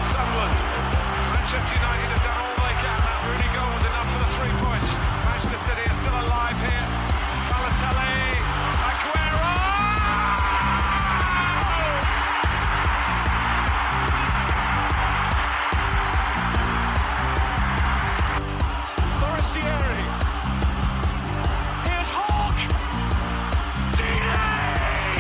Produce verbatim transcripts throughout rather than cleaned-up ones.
Sunderland. Manchester United have done all they can. That Rooney goal was enough for the three points. Manchester City are still alive here. Balotelli, Aguero! Forestieri. Here's Hawk. Delay!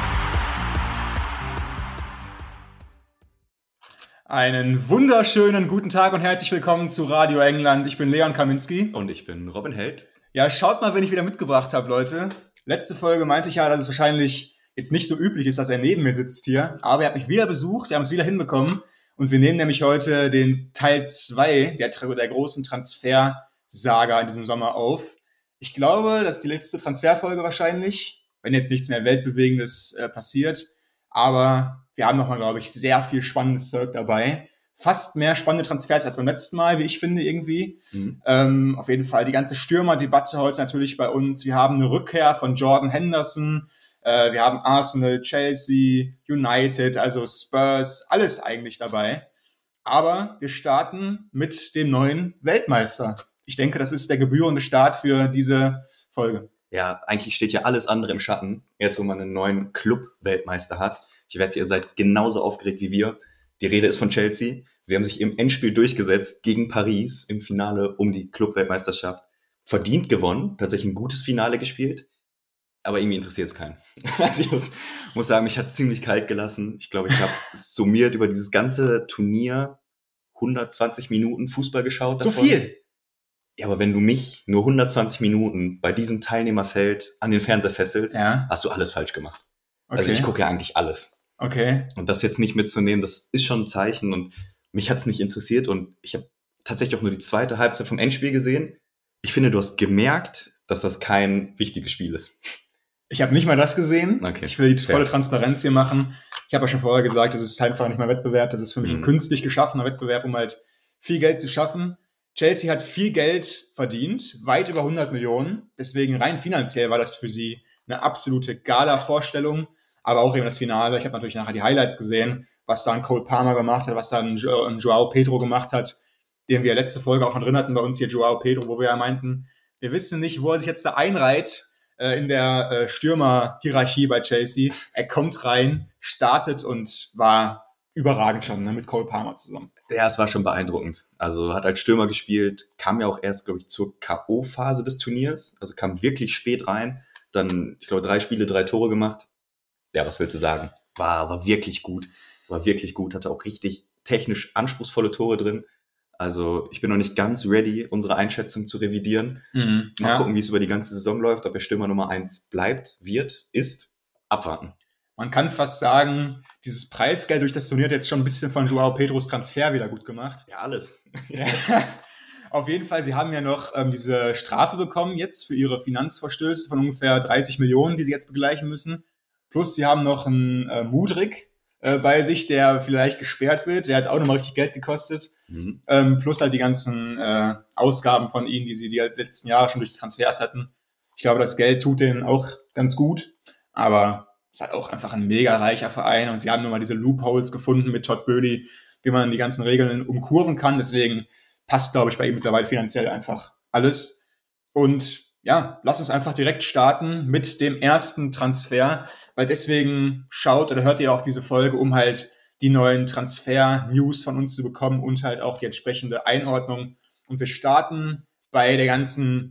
Einen wunderschönen guten Tag und herzlich willkommen zu Radio England. Ich bin Leon Kaminski. Und ich bin Robin Held. Ja, schaut mal, wen ich wieder mitgebracht habe, Leute. Letzte Folge meinte ich ja, dass es wahrscheinlich jetzt nicht so üblich ist, dass er neben mir sitzt hier. Aber er hat mich wieder besucht, wir haben es wieder hinbekommen. Und wir nehmen nämlich heute den Teil zwei der, der großen Transfersaga in diesem Sommer auf. Ich glaube, das ist die letzte Transferfolge wahrscheinlich, wenn jetzt nichts mehr Weltbewegendes äh, passiert. Aber wir haben nochmal, glaube ich, sehr viel spannendes Zeug dabei. Fast mehr spannende Transfers als beim letzten Mal, wie ich finde irgendwie. Mhm. Ähm, auf jeden Fall die ganze Stürmerdebatte heute natürlich bei uns. Wir haben eine Rückkehr von Jordan Henderson. Äh, wir haben Arsenal, Chelsea, United, also Spurs, alles eigentlich dabei. Aber wir starten mit dem neuen Weltmeister. Ich denke, das ist der gebührende Start für diese Folge. Ja, eigentlich steht ja alles andere im Schatten, jetzt wo man einen neuen Club-Weltmeister hat. Ich wette, ihr seid genauso aufgeregt wie wir. Die Rede ist von Chelsea. Sie haben sich im Endspiel durchgesetzt gegen Paris im Finale um die Club-Weltmeisterschaft. Verdient gewonnen, tatsächlich ein gutes Finale gespielt. Aber irgendwie interessiert es keinen. Also ich muss, muss sagen, mich hat es ziemlich kalt gelassen. Ich glaube, ich habe summiert über dieses ganze Turnier hundertzwanzig Minuten Fußball geschaut. So davon. viel? Ja, aber wenn du mich nur hundertzwanzig Minuten bei diesem Teilnehmerfeld an den Fernseher fesselst, Ja. hast du alles falsch gemacht. Okay. Also ich gucke ja eigentlich alles. Okay. Und das jetzt nicht mitzunehmen, das ist schon ein Zeichen. Und mich hat's nicht interessiert. Und ich habe tatsächlich auch nur die zweite Halbzeit vom Endspiel gesehen. Ich finde, du hast gemerkt, dass das kein wichtiges Spiel ist. Ich habe nicht mal das gesehen. Okay. Ich will die volle Fair. Transparenz hier machen. Ich habe ja schon vorher gesagt, das ist einfach nicht mehr Wettbewerb. Das ist für mich ein Mhm. künstlich geschaffener Wettbewerb, um halt viel Geld zu schaffen. Chelsea hat viel Geld verdient, weit über hundert Millionen. Deswegen rein finanziell war das für sie eine absolute Gala-Vorstellung. Aber auch eben das Finale. Ich habe natürlich nachher die Highlights gesehen, was da ein Cole Palmer gemacht hat, was da ein, jo- ein Joao Pedro gemacht hat, den wir letzte Folge auch noch drin hatten bei uns hier, Joao Pedro, wo wir ja meinten, wir wissen nicht, wo er sich jetzt da einreiht äh, in der äh, Stürmer-Hierarchie bei Chelsea. Er kommt rein, startet und war überragend schon, ne, mit Cole Palmer zusammen. Ja, es war schon beeindruckend. Also hat als Stürmer gespielt, kam ja auch erst, glaube ich, zur K O-Phase des Turniers. Also kam wirklich spät rein. Dann, ich glaube, drei Spiele, drei Tore gemacht. Ja, was willst du sagen? War, war wirklich gut. War wirklich gut. Hatte auch richtig technisch anspruchsvolle Tore drin. Also ich bin noch nicht ganz ready, unsere Einschätzung zu revidieren. Mhm, Mal ja. gucken, wie es über die ganze Saison läuft. Ob er Stürmer Nummer eins bleibt, wird, ist. Abwarten. Man kann fast sagen, dieses Preisgeld durch das Turnier hat jetzt schon ein bisschen von Joao Pedros Transfer wieder gut gemacht. Ja, alles. Ja. Auf jeden Fall, sie haben ja noch ähm, diese Strafe bekommen jetzt für ihre Finanzverstöße von ungefähr dreißig Millionen, die sie jetzt begleichen müssen. Plus sie haben noch einen äh, Mudryk äh, bei sich, der vielleicht gesperrt wird. Der hat auch nochmal richtig Geld gekostet. Mhm. Ähm, plus halt die ganzen äh, Ausgaben von ihnen, die sie die letzten Jahre schon durch die Transfers hatten. Ich glaube, das Geld tut denen auch ganz gut. Aber es ist halt auch einfach ein mega reicher Verein. Und sie haben nun mal diese Loopholes gefunden mit Todd Boehly, wie man die ganzen Regeln umkurven kann. Deswegen passt, glaube ich, bei ihm mittlerweile finanziell einfach alles. Und ja, lass uns einfach direkt starten mit dem ersten Transfer, weil deswegen schaut oder hört ihr auch diese Folge, um halt die neuen Transfer-News von uns zu bekommen und halt auch die entsprechende Einordnung. Und wir starten bei der ganzen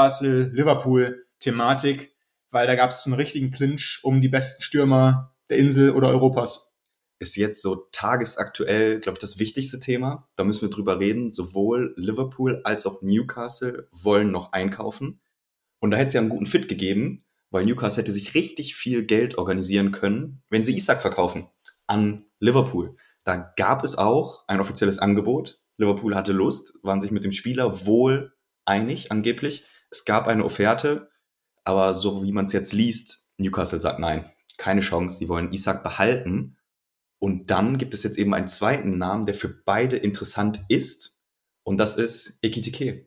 Newcastle-Liverpool-Thematik, weil da gab es einen richtigen Clinch um die besten Stürmer der Insel oder Europas. Ist jetzt so tagesaktuell, glaube ich, das wichtigste Thema. Da müssen wir drüber reden. Sowohl Liverpool als auch Newcastle wollen noch einkaufen. Und da hätte es ja einen guten Fit gegeben, weil Newcastle hätte sich richtig viel Geld organisieren können, wenn sie Isak verkaufen an Liverpool. Da gab es auch ein offizielles Angebot. Liverpool hatte Lust, waren sich mit dem Spieler wohl einig, angeblich. Es gab eine Offerte, aber so wie man es jetzt liest, Newcastle sagt nein, keine Chance. Sie wollen Isak behalten. Und dann gibt es jetzt eben einen zweiten Namen, der für beide interessant ist. Und das ist Ekitike.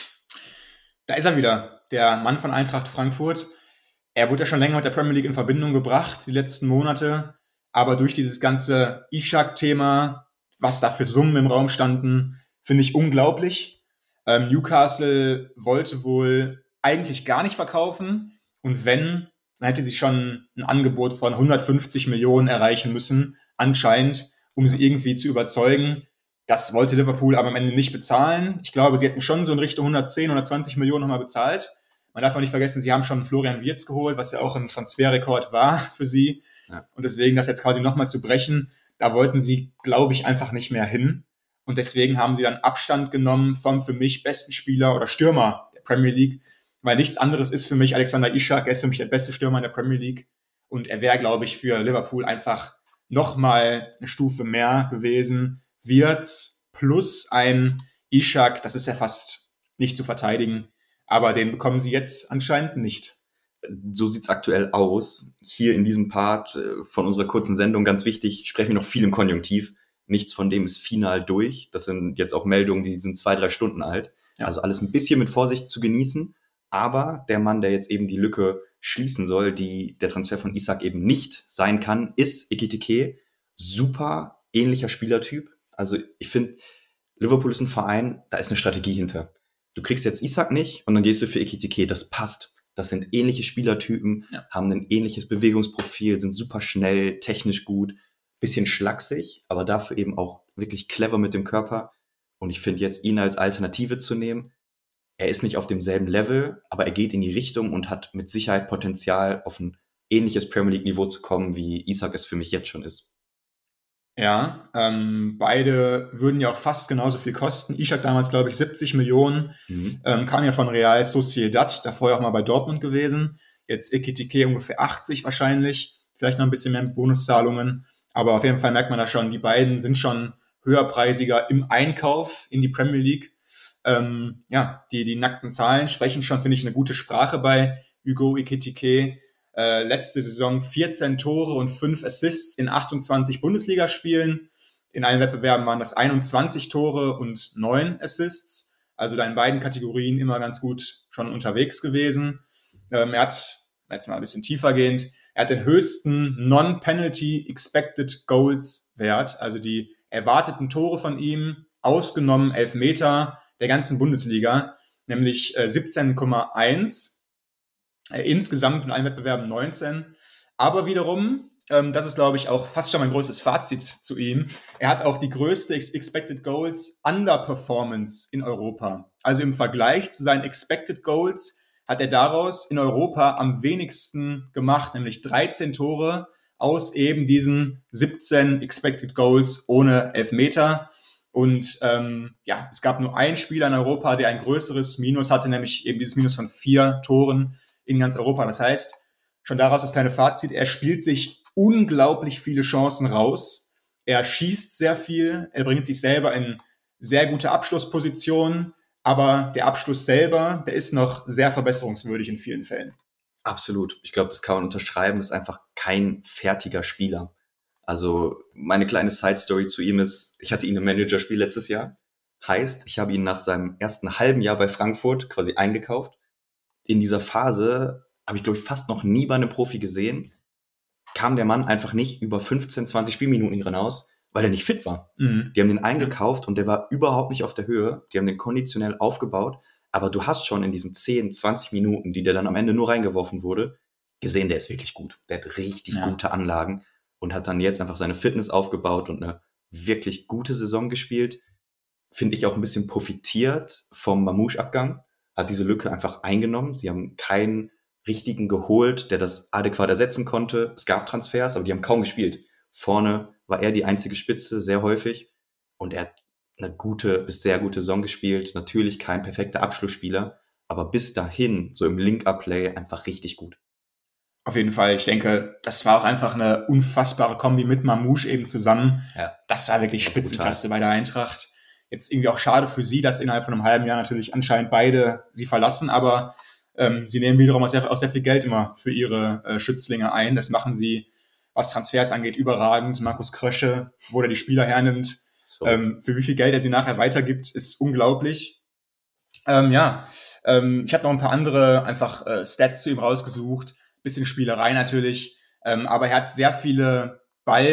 Da ist er wieder, der Mann von Eintracht Frankfurt. Er wurde ja schon länger mit der Premier League in Verbindung gebracht, die letzten Monate. Aber durch dieses ganze Ishak-Thema was da für Summen im Raum standen, finde ich unglaublich. Ähm, Newcastle wollte wohl eigentlich gar nicht verkaufen und wenn, dann hätte sie schon ein Angebot von hundertfünfzig Millionen erreichen müssen, anscheinend, um sie irgendwie zu überzeugen. Das wollte Liverpool aber am Ende nicht bezahlen. Ich glaube, sie hätten schon so in Richtung hundertzehn, hundertzwanzig Millionen nochmal bezahlt. Man darf auch nicht vergessen, sie haben schon Florian Wirtz geholt, was ja auch ein Transferrekord war für sie. Ja. Und deswegen das jetzt quasi nochmal zu brechen, da wollten sie, glaube ich, einfach nicht mehr hin. Und deswegen haben sie dann Abstand genommen vom für mich besten Spieler oder Stürmer der Premier League, weil nichts anderes ist für mich Alexander Isak. Er ist für mich der beste Stürmer in der Premier League. Und er wäre, glaube ich, für Liverpool einfach nochmal eine Stufe mehr gewesen. Wirtz plus ein Isak, das ist ja fast nicht zu verteidigen. Aber den bekommen sie jetzt anscheinend nicht. So sieht's aktuell aus. Hier in diesem Part von unserer kurzen Sendung, ganz wichtig, sprechen wir noch viel im Konjunktiv. Nichts von dem ist final durch. Das sind jetzt auch Meldungen, die sind zwei, drei Stunden alt. Ja. Also alles ein bisschen mit Vorsicht zu genießen. Aber der Mann, der jetzt eben die Lücke schließen soll, die der Transfer von Isak eben nicht sein kann, ist Ekitike. Super ähnlicher Spielertyp. Also ich finde, Liverpool ist ein Verein, da ist eine Strategie hinter. Du kriegst jetzt Isak nicht und dann gehst du für Ekitike. Das passt. Das sind ähnliche Spielertypen, ja. Haben ein ähnliches Bewegungsprofil, sind super schnell, technisch gut, bisschen schlaksig, aber dafür eben auch wirklich clever mit dem Körper. Und ich finde jetzt, ihn als Alternative zu nehmen, er ist nicht auf demselben Level, aber er geht in die Richtung und hat mit Sicherheit Potenzial, auf ein ähnliches Premier League-Niveau zu kommen, wie Isak es für mich jetzt schon ist. Ja, ähm, beide würden ja auch fast genauso viel kosten. Isak damals, glaube ich, siebzig Millionen, mhm. ähm, kam ja von Real Sociedad, davor ja auch mal bei Dortmund gewesen. Jetzt Ekitike ungefähr achtzig wahrscheinlich, vielleicht noch ein bisschen mehr mit Bonuszahlungen. Aber auf jeden Fall merkt man da schon, die beiden sind schon höherpreisiger im Einkauf in die Premier League. Ähm, ja, die, die nackten Zahlen sprechen schon, finde ich, eine gute Sprache bei Hugo Ekitike. Äh, letzte Saison vierzehn Tore und fünf Assists in achtundzwanzig Bundesligaspielen. In allen Wettbewerben waren das einundzwanzig Tore und neun Assists. Also da in beiden Kategorien immer ganz gut schon unterwegs gewesen. Ähm, er hat, jetzt mal ein bisschen tiefer gehend, er hat den höchsten Non-Penalty Expected Goals Wert, also die erwarteten Tore von ihm, ausgenommen Elfmeter der ganzen Bundesliga, nämlich äh, siebzehn Komma eins. Insgesamt in allen Wettbewerben neunzehn. Aber wiederum, ähm, das ist, glaube ich, auch fast schon mein größtes Fazit zu ihm, er hat auch die größte Expected Goals Underperformance in Europa. Also im Vergleich zu seinen Expected Goals hat er daraus in Europa am wenigsten gemacht, nämlich dreizehn Tore aus eben diesen siebzehn Expected Goals ohne Elfmeter. Und ähm, ja, es gab nur einen Spieler in Europa, der ein größeres Minus hatte, nämlich eben dieses Minus von vier Toren in ganz Europa. Das heißt, schon daraus das kleine Fazit, er spielt sich unglaublich viele Chancen raus. Er schießt sehr viel, er bringt sich selber in sehr gute Abschlusspositionen, aber der Abschluss selber, der ist noch sehr verbesserungswürdig in vielen Fällen. Absolut. Ich glaube, das kann man unterschreiben, ist einfach kein fertiger Spieler. Also meine kleine Side-Story zu ihm ist, ich hatte ihn im Managerspiel letztes Jahr. Heißt, ich habe ihn nach seinem ersten halben Jahr bei Frankfurt quasi eingekauft. In dieser Phase habe ich, glaube ich, fast noch nie bei einem Profi gesehen, kam der Mann einfach nicht über fünfzehn, zwanzig Spielminuten hinaus, weil er nicht fit war. Mhm. Die haben den eingekauft und der war überhaupt nicht auf der Höhe. Die haben den konditionell aufgebaut. Aber du hast schon in diesen zehn, zwanzig Minuten, die der dann am Ende nur reingeworfen wurde, gesehen, der ist wirklich gut. Der hat richtig ja. gute Anlagen und hat dann jetzt einfach seine Fitness aufgebaut und eine wirklich gute Saison gespielt. Finde ich auch ein bisschen profitiert vom Mamouche-Abgang. Hat diese Lücke einfach eingenommen. Sie haben keinen richtigen geholt, der das adäquat ersetzen konnte. Es gab Transfers, aber die haben kaum gespielt. Vorne war er die einzige Spitze, sehr häufig. Und er hat eine gute bis sehr gute Saison gespielt. Natürlich kein perfekter Abschlussspieler, aber bis dahin, so im Link-Up-Play, einfach richtig gut. Auf jeden Fall. Ich denke, das war auch einfach eine unfassbare Kombi mit Mamouche eben zusammen. Ja. Das war wirklich Spitzenklasse bei der Eintracht. Jetzt irgendwie auch schade für sie, dass innerhalb von einem halben Jahr natürlich anscheinend beide sie verlassen, aber ähm, sie nehmen wiederum auch sehr, auch sehr viel Geld immer für ihre äh, Schützlinge ein. Das machen sie, was Transfers angeht, überragend. Markus Krösche, wo er die Spieler hernimmt, ähm, für wie viel Geld er sie nachher weitergibt, ist unglaublich. Ähm, ja, ähm, ich habe noch ein paar andere einfach äh, Stats zu ihm rausgesucht. Bisschen Spielerei natürlich, ähm, aber er hat sehr viele Ball-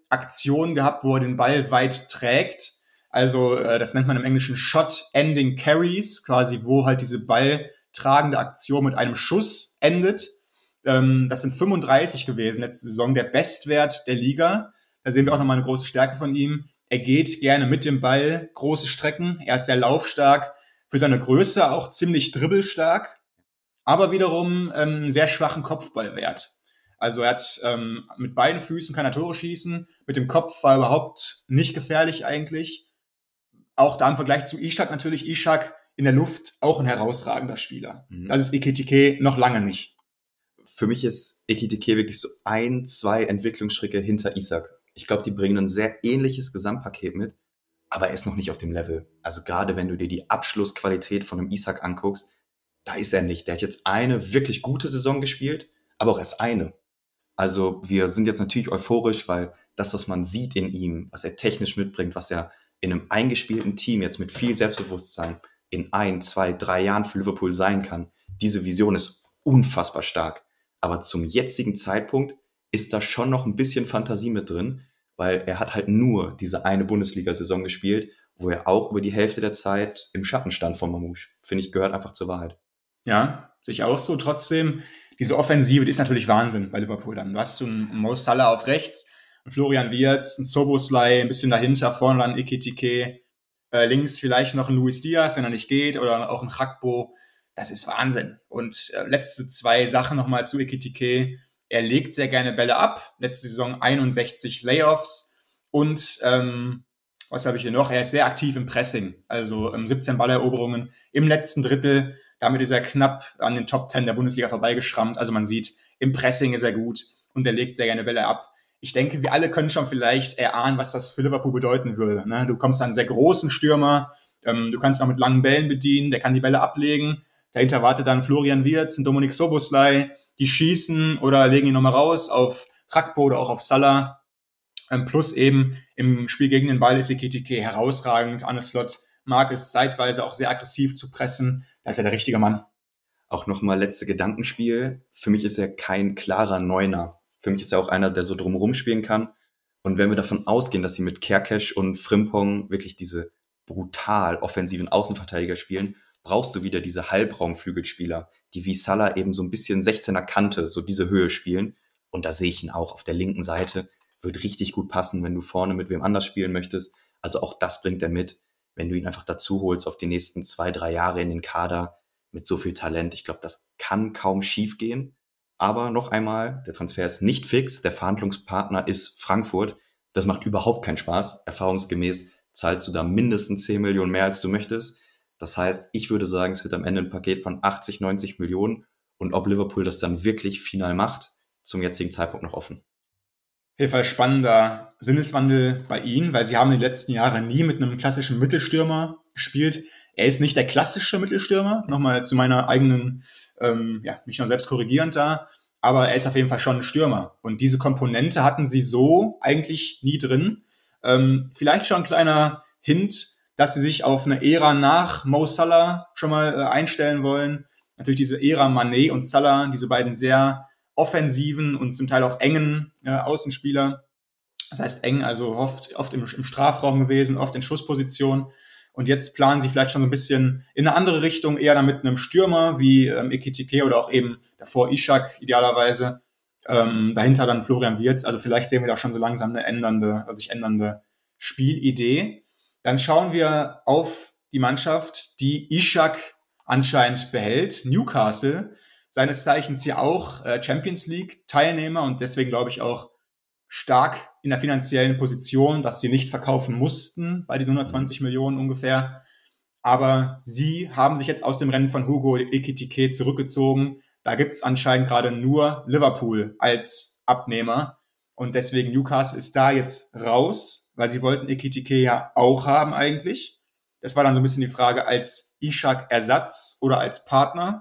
Aktionen gehabt, wo er den Ball weit trägt. Also äh, das nennt man im Englischen Shot-Ending Carries, quasi wo halt diese balltragende Aktion mit einem Schuss endet. Ähm, das sind fünfunddreißig gewesen letzte Saison, der Bestwert der Liga. Da sehen wir auch nochmal eine große Stärke von ihm. Er geht gerne mit dem Ball große Strecken. Er ist sehr laufstark, für seine Größe auch ziemlich dribbelstark, aber wiederum ähm, sehr schwachen Kopfballwert. Also er hat ähm, mit beiden Füßen kann er Tore schießen, mit dem Kopf war er überhaupt nicht gefährlich eigentlich. Auch da im Vergleich zu Ishak natürlich, Ishak in der Luft auch ein herausragender Spieler. Mhm. Das ist Ekitike noch lange nicht. Für mich ist Ekitike wirklich so ein, zwei Entwicklungsschritte hinter Ishak. Ich glaube, die bringen ein sehr ähnliches Gesamtpaket mit, aber er ist noch nicht auf dem Level. Also gerade wenn du dir die Abschlussqualität von einem Ishak anguckst, da ist er nicht. Der hat jetzt eine wirklich gute Saison gespielt, aber auch erst eine. Also wir sind jetzt natürlich euphorisch, weil das, was man sieht in ihm, was er technisch mitbringt, was er in einem eingespielten Team jetzt mit viel Selbstbewusstsein in ein, zwei, drei Jahren für Liverpool sein kann, diese Vision ist unfassbar stark. Aber zum jetzigen Zeitpunkt ist da schon noch ein bisschen Fantasie mit drin, weil er hat halt nur diese eine Bundesliga-Saison gespielt, wo er auch über die Hälfte der Zeit im Schatten stand von Mamouche. Finde ich, gehört einfach zur Wahrheit. Ja, sehe ich auch so. Trotzdem, diese Offensive, die ist natürlich Wahnsinn bei Liverpool dann. Du hast so einen Mo Salah auf rechts, einen Florian Wirtz, einen Szoboszlai, ein bisschen dahinter, vorne dann Ekitike, äh, links vielleicht noch ein Luis Diaz, wenn er nicht geht, oder auch ein Gakpo. Das ist Wahnsinn. Und äh, letzte zwei Sachen nochmal zu Ekitike. Er legt sehr gerne Bälle ab. Letzte Saison einundsechzig Layoffs. Und ähm, was habe ich hier noch? Er ist sehr aktiv im Pressing. Also ähm, siebzehn Balleroberungen im letzten Drittel. Damit ist er knapp an den Top zehn der Bundesliga vorbeigeschrammt. Also man sieht, im Pressing ist er gut und er legt sehr gerne Bälle ab. Ich denke, wir alle können schon vielleicht erahnen, was das für Liverpool bedeuten würde. Ne? Du kommst an einen sehr großen Stürmer. Ähm, du kannst ihn auch mit langen Bällen bedienen. Der kann die Bälle ablegen. Dahinter wartet dann Florian Wirtz und Dominik Szoboszlai, die schießen oder legen ihn nochmal raus auf Gakpo oder auch auf Salah. Ähm, plus eben im Spiel gegen den Ball ist Ekitike herausragend. Arne Slot mag es zeitweise auch sehr aggressiv zu pressen. Da ist er der richtige Mann. Auch nochmal letzte Gedankenspiel. Für mich ist er kein klarer Neuner. Für mich ist er auch einer, der so drumherum spielen kann. Und wenn wir davon ausgehen, dass sie mit Kerkesch und Frimpong wirklich diese brutal offensiven Außenverteidiger spielen, brauchst du wieder diese Halbraumflügelspieler, die wie Salah eben so ein bisschen sechzehner Kante, so diese Höhe spielen. Und da sehe ich ihn auch auf der linken Seite. Wird richtig gut passen, wenn du vorne mit wem anders spielen möchtest. Also auch das bringt er mit, wenn du ihn einfach dazu holst auf die nächsten zwei, drei Jahre in den Kader mit so viel Talent. Ich glaube, das kann kaum schief gehen. Aber noch einmal, der Transfer ist nicht fix. Der Verhandlungspartner ist Frankfurt. Das macht überhaupt keinen Spaß. Erfahrungsgemäß zahlst du da mindestens zehn Millionen mehr, als du möchtest. Das heißt, ich würde sagen, es wird am Ende ein Paket von achtzig, neunzig Millionen. Und ob Liverpool das dann wirklich final macht, zum jetzigen Zeitpunkt noch offen. Auf jeden Fall spannender Sinneswandel bei ihnen, weil sie haben in den letzten Jahren nie mit einem klassischen Mittelstürmer gespielt. Er ist nicht der klassische Mittelstürmer, nochmal zu meiner eigenen, ähm, ja, mich noch selbst korrigierend da, aber er ist auf jeden Fall schon ein Stürmer. Und diese Komponente hatten sie so eigentlich nie drin. Ähm, vielleicht schon ein kleiner Hint, dass sie sich auf eine Ära nach Mo Salah schon mal äh, einstellen wollen. Natürlich diese Ära Mané und Salah, diese beiden sehr offensiven und zum Teil auch engen äh, Außenspieler. Das heißt eng, also oft, oft im, im Strafraum gewesen, oft in Schussposition. Und jetzt planen sie vielleicht schon so ein bisschen in eine andere Richtung, eher dann mit einem Stürmer wie ähm, Ekitike oder auch eben davor Ishak idealerweise. Ähm, dahinter dann Florian Wirtz. Also vielleicht sehen wir da schon so langsam eine ändernde, also sich ändernde Spielidee. Dann schauen wir auf die Mannschaft, die Ishak anscheinend behält. Newcastle, seines Zeichens hier auch äh, Champions League Teilnehmer und deswegen glaube ich auch stark in der finanziellen Position, dass sie nicht verkaufen mussten bei diesen hundertzwanzig Millionen ungefähr. Aber sie haben sich jetzt aus dem Rennen von Hugo Ekitike zurückgezogen. Da gibt es anscheinend gerade nur Liverpool als Abnehmer und deswegen Newcastle ist da jetzt raus, weil sie wollten Ekitike ja auch haben eigentlich. Das war dann so ein bisschen die Frage als Ishak-Ersatz oder als Partner.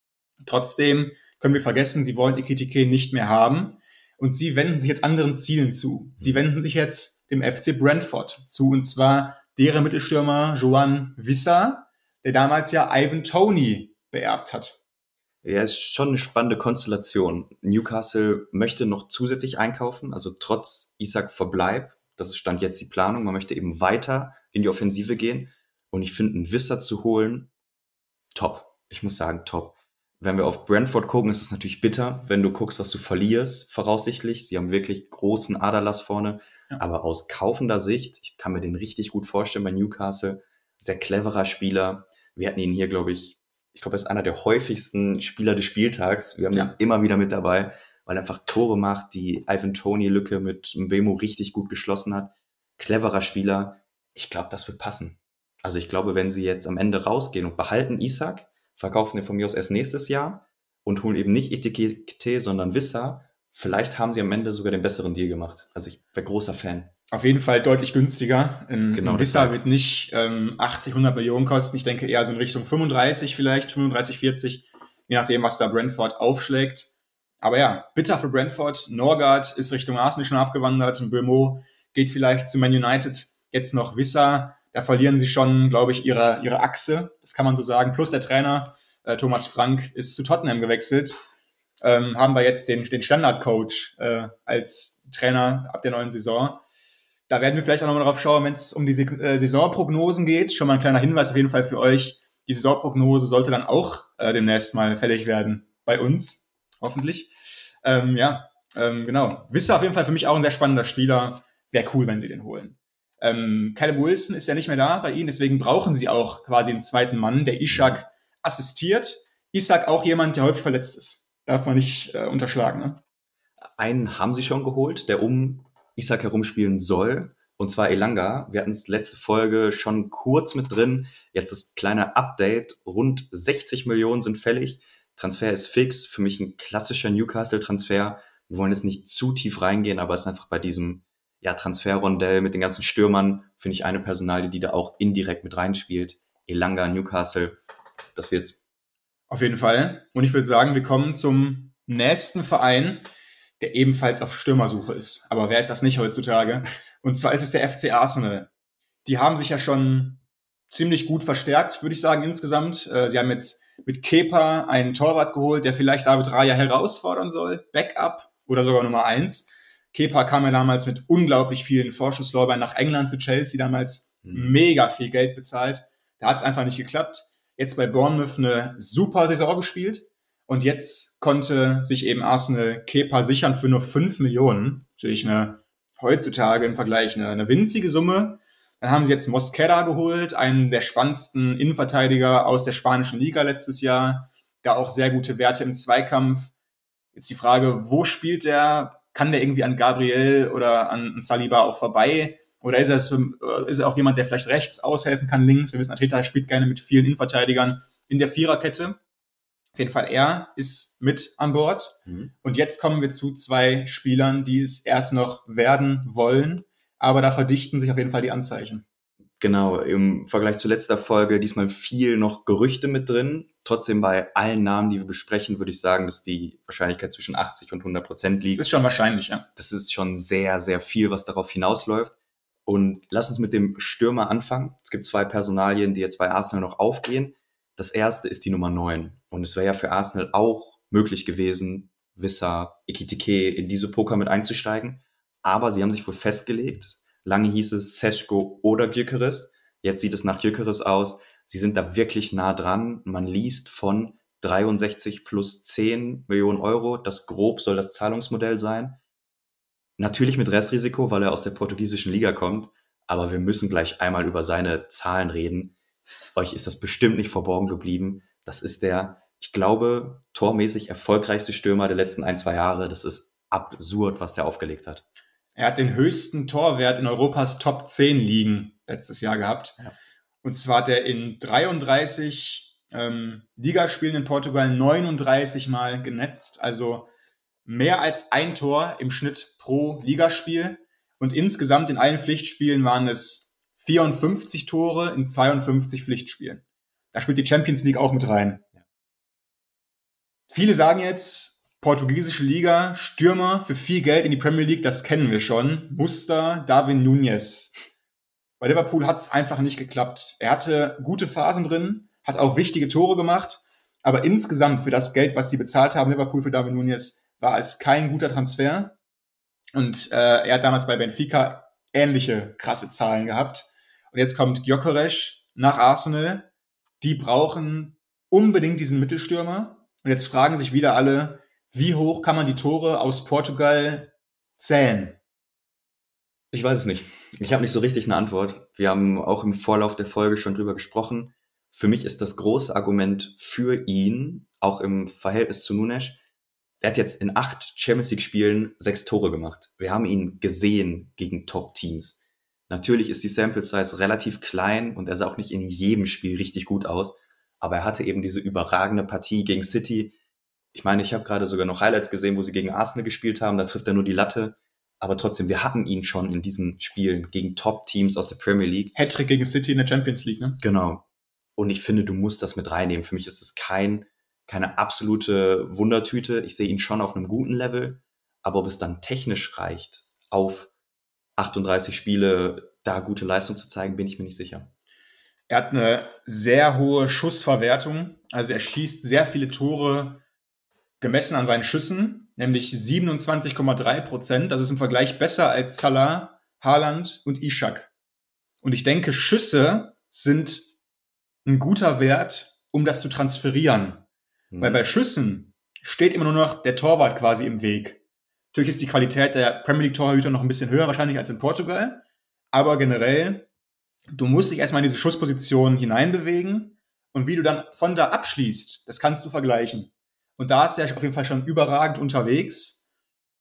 Trotzdem können wir vergessen, sie wollen Ekitike nicht mehr haben und sie wenden sich jetzt anderen Zielen zu. Sie wenden sich jetzt dem F C Brentford zu und zwar deren Mittelstürmer Joan Wissa, der damals ja Ivan Toney beerbt hat. Ja, ist schon eine spannende Konstellation. Newcastle möchte noch zusätzlich einkaufen, also trotz Isak Verbleib, das ist Stand jetzt die Planung, man möchte eben weiter in die Offensive gehen und ich finde, einen Wisser zu holen, top. Ich muss sagen, top. Wenn wir auf Brentford gucken, ist es natürlich bitter, wenn du guckst, was du verlierst, voraussichtlich. Sie haben wirklich großen Aderlass vorne, Ja. aber aus kaufender Sicht, ich kann mir den richtig gut vorstellen bei Newcastle, sehr cleverer Spieler. Wir hatten ihn hier, glaube ich, ich glaube, er ist einer der häufigsten Spieler des Spieltags. Wir haben Ja. ihn immer wieder mit dabei, weil er einfach Tore macht, die Ivan Toney-Lücke mit Mbemo richtig gut geschlossen hat. Cleverer Spieler. Ich glaube, das wird passen. Also ich glaube, wenn sie jetzt am Ende rausgehen und behalten Isak, verkaufen den von mir aus erst nächstes Jahr und holen eben nicht Etikette, sondern Wissa, vielleicht haben sie am Ende sogar den besseren Deal gemacht. Also ich wäre großer Fan. Auf jeden Fall deutlich günstiger. Ein, Genau, ein Wissa deshalb. wird nicht ähm, achtzig, hundert Millionen kosten. Ich denke eher so in Richtung fünfunddreißig vielleicht, fünfunddreißig, vierzig, je nachdem, was da Brentford aufschlägt. Aber ja, bitter für Brentford. Norgard ist Richtung Arsenal schon abgewandert. Mbeumo geht vielleicht zu Man United. Jetzt noch Wissa. Da verlieren sie schon, glaube ich, ihre, ihre Achse. Das kann man so sagen. Plus der Trainer, äh, Thomas Frank, ist zu Tottenham gewechselt. Ähm, haben wir jetzt den, den Standard-Coach äh, als Trainer ab der neuen Saison. Da werden wir vielleicht auch nochmal drauf schauen, wenn es um die äh, Saisonprognosen geht. Schon mal ein kleiner Hinweis auf jeden Fall für euch. Die Saisonprognose sollte dann auch äh, demnächst mal fällig werden bei uns, hoffentlich. Ähm, ja, ähm, genau. Wissa auf jeden Fall für mich auch ein sehr spannender Spieler. Wäre cool, wenn sie den holen. Ähm, Callum Wilson ist ja nicht mehr da bei ihnen, deswegen brauchen sie auch quasi einen zweiten Mann, der Isak assistiert. Isak auch jemand, der häufig verletzt ist. Darf man nicht äh, unterschlagen, ne? Einen haben sie schon geholt, der um Isak herumspielen soll, und zwar Elanga. Wir hatten es letzte Folge schon kurz mit drin. Jetzt das kleine Update. Rund sechzig Millionen sind fällig. Transfer ist fix. Für mich ein klassischer Newcastle-Transfer. Wir wollen jetzt nicht zu tief reingehen, aber es ist einfach bei diesem ja, Transferrondell mit den ganzen Stürmern, finde ich eine Personalie, die da auch indirekt mit reinspielt. Elanga, Newcastle, das wird's. Auf jeden Fall. Und ich würde sagen, wir kommen zum nächsten Verein, der ebenfalls auf Stürmersuche ist. Aber wer ist das nicht heutzutage? Und zwar ist es der F C Arsenal. Die haben sich ja schon ziemlich gut verstärkt, würde ich sagen, insgesamt. Sie haben jetzt mit Kepa einen Torwart geholt, der vielleicht David Raya herausfordern soll. Backup oder sogar Nummer eins. Kepa kam ja damals mit unglaublich vielen Vorschusslorbeeren nach England zu Chelsea, damals mhm. mega viel Geld bezahlt. Da hat es einfach nicht geklappt. Jetzt bei Bournemouth eine super Saison gespielt. Und jetzt konnte sich eben Arsenal Kepa sichern für nur fünf Millionen. Natürlich eine heutzutage im Vergleich eine, eine winzige Summe. Dann haben sie jetzt Mosquera geholt, einen der spannendsten Innenverteidiger aus der spanischen Liga letztes Jahr. Da auch sehr gute Werte im Zweikampf. Jetzt die Frage, wo spielt der? Kann der irgendwie an Gabriel oder an Saliba auch vorbei? Oder ist er, ist er auch jemand, der vielleicht rechts aushelfen kann, links? Wir wissen, Arteta spielt gerne mit vielen Innenverteidigern in der Viererkette. Auf jeden Fall, er ist mit an Bord. Mhm. Und jetzt kommen wir zu zwei Spielern, die es erst noch werden wollen. Aber da verdichten sich auf jeden Fall die Anzeichen. Genau, im Vergleich zu letzter Folge diesmal viel noch Gerüchte mit drin. Trotzdem bei allen Namen, die wir besprechen, würde ich sagen, dass die Wahrscheinlichkeit zwischen achtzig und hundert Prozent liegt. Das ist schon wahrscheinlich, ja. Das ist schon sehr, sehr viel, was darauf hinausläuft. Und lass uns mit dem Stürmer anfangen. Es gibt zwei Personalien, die jetzt bei Arsenal noch aufgehen. Das erste ist die Nummer neun. Und es wäre ja für Arsenal auch möglich gewesen, Wissa, Ekitike in diese Poker mit einzusteigen. Aber sie haben sich wohl festgelegt. Lange hieß es Šeško oder Gyökeres. Jetzt sieht es nach Gyökeres aus. Sie sind da wirklich nah dran. Man liest von dreiundsechzig plus zehn Millionen Euro. Das grob soll das Zahlungsmodell sein. Natürlich mit Restrisiko, weil er aus der portugiesischen Liga kommt. Aber wir müssen gleich einmal über seine Zahlen reden. Euch ist das bestimmt nicht verborgen geblieben. Das ist der, ich glaube, tormäßig erfolgreichste Stürmer der letzten ein, zwei Jahre. Das ist absurd, was der aufgelegt hat. Er hat den höchsten Torwert in Europas Top zehn Ligen letztes Jahr gehabt. Ja. Und zwar hat er in dreiunddreißig ähm, Ligaspielen in Portugal neununddreißig Mal genetzt. Also mehr als ein Tor im Schnitt pro Ligaspiel. Und insgesamt in allen Pflichtspielen waren es vierundfünfzig Tore in zweiundfünfzig Pflichtspielen. Da spielt die Champions League auch mit rein. Ja. Viele sagen jetzt, portugiesische Liga, Stürmer für viel Geld in die Premier League, das kennen wir schon. Muster, Darwin Núñez. Bei Liverpool hat es einfach nicht geklappt. Er hatte gute Phasen drin, hat auch wichtige Tore gemacht, Aber insgesamt für das Geld, was sie bezahlt haben, Liverpool für Darwin Núñez, war es kein guter Transfer. Und äh, er hat damals bei Benfica ähnliche krasse Zahlen gehabt. Und jetzt kommt Gyökeres nach Arsenal. Die brauchen unbedingt diesen Mittelstürmer. Und jetzt fragen sich wieder alle, wie hoch kann man die Tore aus Portugal zählen? Ich weiß es nicht. Ich habe nicht so richtig eine Antwort. Wir haben auch im Vorlauf der Folge schon drüber gesprochen. Für mich ist das große Argument für ihn, auch im Verhältnis zu Núñez, er hat jetzt in acht Champions League-Spielen sechs Tore gemacht. Wir haben ihn gesehen gegen Top-Teams. Natürlich ist die Sample-Size relativ klein und er sah auch nicht in jedem Spiel richtig gut aus, aber er hatte eben diese überragende Partie gegen City. Ich meine, ich habe gerade sogar noch Highlights gesehen, wo sie gegen Arsenal gespielt haben, da trifft er nur die Latte. Aber trotzdem, wir hatten ihn schon in diesen Spielen gegen Top-Teams aus der Premier League. Hattrick gegen City in der Champions League, ne? Genau. Und ich finde, du musst das mit reinnehmen. Für mich ist es kein, keine absolute Wundertüte. Ich sehe ihn schon auf einem guten Level. Aber ob es dann technisch reicht, auf achtunddreißig Spiele da gute Leistung zu zeigen, bin ich mir nicht sicher. Er hat eine sehr hohe Schussverwertung. Also er schießt sehr viele Tore gemessen an seinen Schüssen, nämlich siebenundzwanzig Komma drei Prozent. Das ist im Vergleich besser als Salah, Haaland und Ishak. Und ich denke, Schüsse sind ein guter Wert, um das zu transferieren. Mhm. Weil bei Schüssen steht immer nur noch der Torwart quasi im Weg. Natürlich ist die Qualität der Premier League-Torhüter noch ein bisschen höher wahrscheinlich als in Portugal. Aber generell, du musst dich erstmal in diese Schussposition hineinbewegen. Und wie du dann von da abschließt, das kannst du vergleichen. Und da ist er auf jeden Fall schon überragend unterwegs.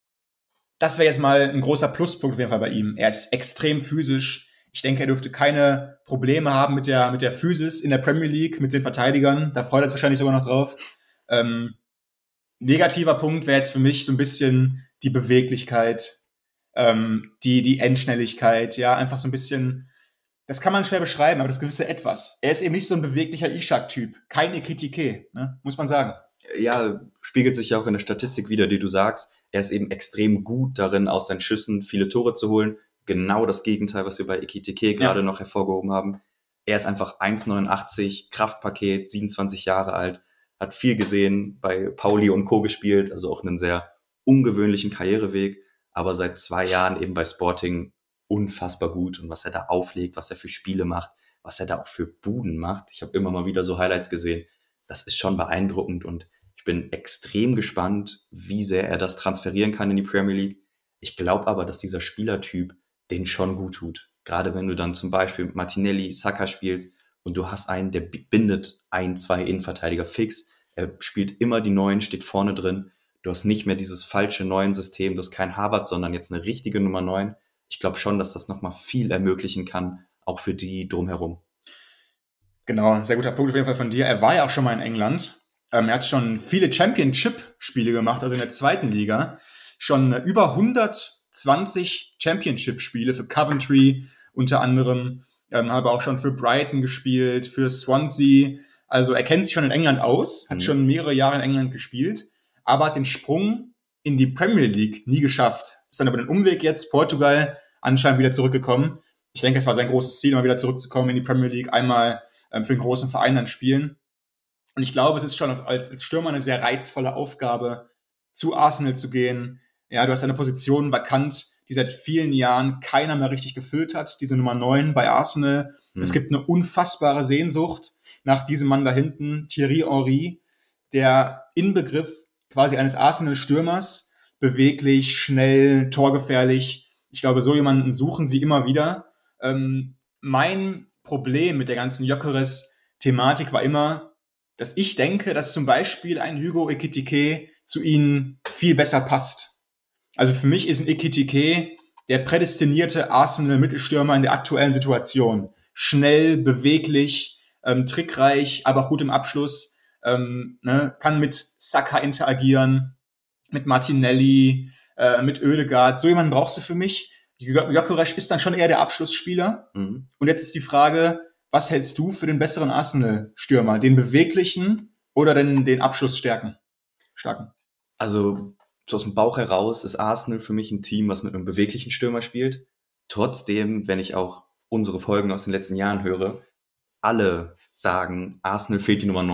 Das wäre jetzt mal ein großer Pluspunkt auf jeden Fall bei ihm. Er ist extrem physisch. Ich denke, er dürfte keine Probleme haben mit der, mit der Physis in der Premier League, mit den Verteidigern. Da freut er sich wahrscheinlich sogar noch drauf. Ähm, negativer Punkt wäre jetzt für mich so ein bisschen die Beweglichkeit, ähm, die, die Endschnelligkeit. Ja, einfach so ein bisschen, das kann man schwer beschreiben, aber das gewisse Etwas. Er ist eben nicht so ein beweglicher Ishak-Typ. Kein Ekitike, ne? Muss man sagen. Ja, spiegelt sich ja auch in der Statistik wieder, die du sagst. Er ist eben extrem gut darin, aus seinen Schüssen viele Tore zu holen. Genau das Gegenteil, was wir bei Ekitike gerade ja. noch hervorgehoben haben. Er ist einfach eins Komma neunundachtzig, Kraftpaket, siebenundzwanzig Jahre alt, hat viel gesehen, bei Pauli und Co. gespielt, also auch einen sehr ungewöhnlichen Karriereweg, aber seit zwei Jahren eben bei Sporting unfassbar gut. Und was er da auflegt, was er für Spiele macht, was er da auch für Buden macht. Ich habe immer mal wieder so Highlights gesehen. Das ist schon beeindruckend und ich bin extrem gespannt, wie sehr er das transferieren kann in die Premier League. Ich glaube aber, dass dieser Spielertyp den schon gut tut. Gerade wenn du dann zum Beispiel mit Martinelli, Saka spielst und du hast einen, der bindet ein, zwei Innenverteidiger fix. Er spielt immer die Neuen, steht vorne drin. Du hast nicht mehr dieses falsche neuen System. Du hast kein Harvard, sondern jetzt eine richtige Nummer neun. Ich glaube schon, dass das nochmal viel ermöglichen kann, auch für die drumherum. Genau, sehr guter Punkt auf jeden Fall von dir. Er war ja auch schon mal in England. Ähm, er hat schon viele Championship-Spiele gemacht, also in der zweiten Liga. Schon äh, über hundertzwanzig Championship-Spiele für Coventry unter anderem. Ähm, habe auch schon für Brighton gespielt, für Swansea. Also er kennt sich schon in England aus, hat mhm. schon mehrere Jahre in England gespielt, aber hat den Sprung in die Premier League nie geschafft. Ist dann über den Umweg jetzt Portugal anscheinend wieder zurückgekommen. Ich denke, es war sein großes Ziel, mal wieder zurückzukommen in die Premier League, einmal ähm, für den großen Verein dann spielen. Und ich glaube, es ist schon als, als Stürmer eine sehr reizvolle Aufgabe, zu Arsenal zu gehen. Ja, du hast eine Position vakant, die seit vielen Jahren keiner mehr richtig gefüllt hat, diese Nummer neun bei Arsenal. Mhm. Es gibt eine unfassbare Sehnsucht nach diesem Mann da hinten, Thierry Henry, der Inbegriff quasi eines Arsenal-Stürmers, beweglich, schnell, torgefährlich. Ich glaube, so jemanden suchen sie immer wieder. Ähm, mein Problem mit der ganzen Gyökeres-Thematik war immer, dass ich denke, dass zum Beispiel ein Hugo Ekitike zu ihnen viel besser passt. Also für mich ist ein Ekitike der prädestinierte Arsenal-Mittelstürmer in der aktuellen Situation. Schnell, beweglich, ähm, trickreich, aber auch gut im Abschluss. Ähm, ne, kann mit Saka interagieren, mit Martinelli, äh, mit Ødegaard. So jemanden brauchst du für mich. Gyökeres ist dann schon eher der Abschlussspieler. Mhm. Und jetzt ist die Frage, was hältst du für den besseren Arsenal-Stürmer? Den beweglichen oder den, den Abschlussstärken? Starken? Also so aus dem Bauch heraus ist Arsenal für mich ein Team, was mit einem beweglichen Stürmer spielt. Trotzdem, wenn ich auch unsere Folgen aus den letzten Jahren höre, alle sagen, Arsenal fehlt die Nummer neun.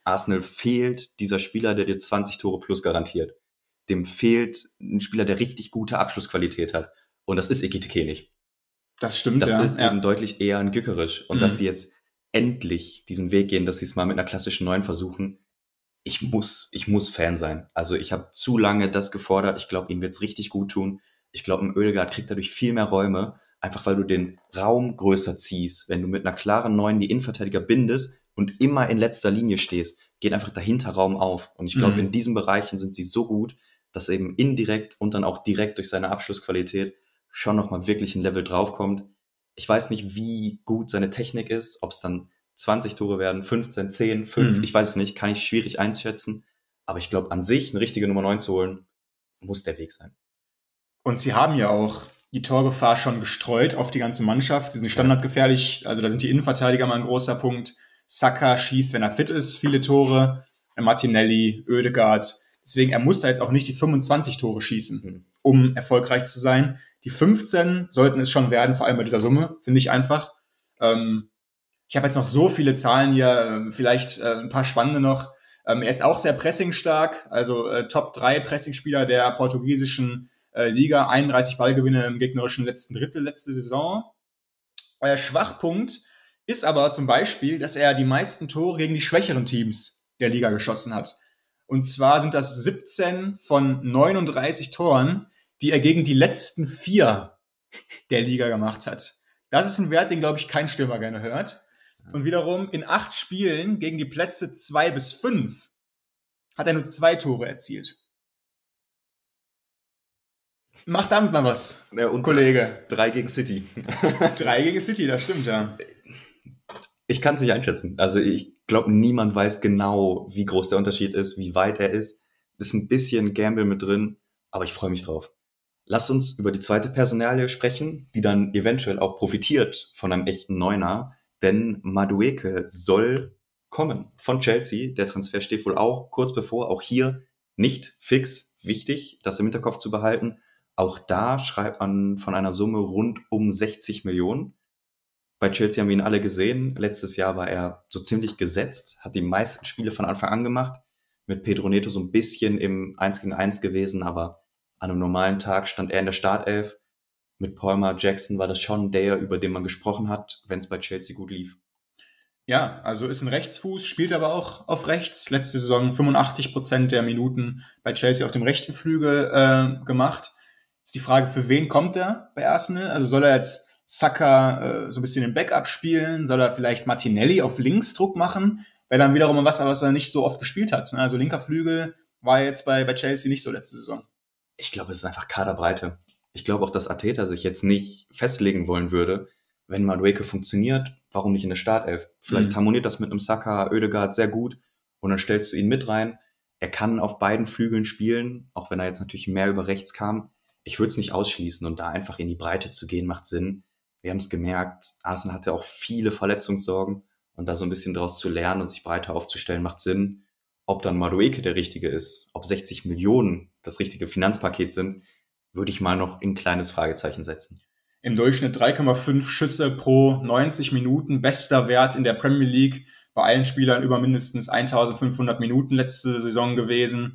Arsenal fehlt dieser Spieler, der dir zwanzig Tore plus garantiert. Dem fehlt ein Spieler, der richtig gute Abschlussqualität hat. Und das ist Ekitike nicht. Das stimmt, Das ja. ist ja. eben deutlich eher ein Gyökeres. Und Mhm. dass sie jetzt endlich diesen Weg gehen, dass sie es mal mit einer klassischen Neun versuchen, ich muss, ich muss Fan sein. Also ich habe zu lange das gefordert. Ich glaube, ihm wird es richtig gut tun. Ich glaube, ein Oedegaard kriegt dadurch viel mehr Räume, einfach weil du den Raum größer ziehst. Wenn du mit einer klaren Neun die Innenverteidiger bindest und immer in letzter Linie stehst, geht einfach der Hinterraum auf. Und ich glaube, Mhm. in diesen Bereichen sind sie so gut, dass eben indirekt und dann auch direkt durch seine Abschlussqualität schon nochmal wirklich ein Level draufkommt. Ich weiß nicht, wie gut seine Technik ist, ob es dann zwanzig Tore werden, fünfzehn, zehn, fünf, Mhm. ich weiß es nicht, kann ich schwierig einschätzen. Aber ich glaube, an sich eine richtige Nummer neun zu holen, muss der Weg sein. Und sie haben ja auch die Torgefahr schon gestreut auf die ganze Mannschaft. Sie sind standardgefährlich, also da sind die Innenverteidiger mal ein großer Punkt. Saka schießt, wenn er fit ist, viele Tore. Martinelli, Oedegaard. Deswegen, er muss da jetzt auch nicht die fünfundzwanzig Tore schießen, Mhm. um erfolgreich zu sein. Die fünfzehn sollten es schon werden, vor allem bei dieser Summe, finde ich einfach. Ähm, ich habe jetzt noch so viele Zahlen hier, vielleicht äh, ein paar spannende noch. Ähm, er ist auch sehr pressingstark, also äh, Top drei Pressingspieler der portugiesischen äh, Liga, einunddreißig Ballgewinne im gegnerischen letzten Drittel letzte Saison. Euer Schwachpunkt ist aber zum Beispiel, dass er die meisten Tore gegen die schwächeren Teams der Liga geschossen hat. Und zwar sind das siebzehn von neununddreißig Toren, die er gegen die letzten vier der Liga gemacht hat. Das ist ein Wert, den, glaube ich, kein Stürmer gerne hört. Und wiederum in acht Spielen gegen die Plätze zwei bis fünf hat er nur zwei Tore erzielt. Mach damit mal was, Ja, und Kollege. Drei gegen City. Drei gegen City, das stimmt, ja. Ich kann es nicht einschätzen. Also ich glaube, niemand weiß genau, wie groß der Unterschied ist, wie weit er ist. Ist ein bisschen Gamble mit drin, aber ich freue mich drauf. Lass uns über die zweite Personalie sprechen, die dann eventuell auch profitiert von einem echten Neuner, denn Madueke soll kommen von Chelsea. Der Transfer steht wohl auch kurz bevor, auch hier nicht fix. Wichtig, das im Hinterkopf zu behalten. Auch da schreibt man von einer Summe rund um sechzig Millionen. Bei Chelsea haben wir ihn alle gesehen. Letztes Jahr war er so ziemlich gesetzt, hat die meisten Spiele von Anfang an gemacht. Mit Pedro Neto so ein bisschen im eins gegen eins gewesen, aber an einem normalen Tag stand er in der Startelf. Mit Palmer, Jackson war das schon der, über den man gesprochen hat, wenn es bei Chelsea gut lief. Ja, also ist ein Rechtsfuß, spielt aber auch auf rechts. Letzte Saison fünfundachtzig Prozent der Minuten bei Chelsea auf dem rechten Flügel äh, gemacht. Ist die Frage, für wen kommt er bei Arsenal? Also soll er jetzt Saka äh, so ein bisschen den Backup spielen? Soll er vielleicht Martinelli auf links Druck machen? Wäre dann wiederum was, was er nicht so oft gespielt hat. Also linker Flügel war jetzt bei, bei Chelsea nicht so letzte Saison. Ich glaube, es ist einfach Kaderbreite. Ich glaube auch, dass Arteta sich jetzt nicht festlegen wollen würde, wenn Madueke funktioniert, warum nicht in der Startelf? Vielleicht Mhm. harmoniert das mit einem Saka, Oedegaard sehr gut und dann stellst du ihn mit rein. Er kann auf beiden Flügeln spielen, auch wenn er jetzt natürlich mehr über rechts kam. Ich würde es nicht ausschließen und da einfach in die Breite zu gehen, macht Sinn. Wir haben es gemerkt, Arsenal hatte auch viele Verletzungssorgen und da so ein bisschen draus zu lernen und sich breiter aufzustellen, macht Sinn. Ob dann Madueke der Richtige ist, ob sechzig Millionen das richtige Finanzpaket sind, würde ich mal noch in ein kleines Fragezeichen setzen. Im Durchschnitt drei Komma fünf Schüsse pro neunzig Minuten, bester Wert in der Premier League, bei allen Spielern über mindestens eintausendfünfhundert Minuten letzte Saison gewesen.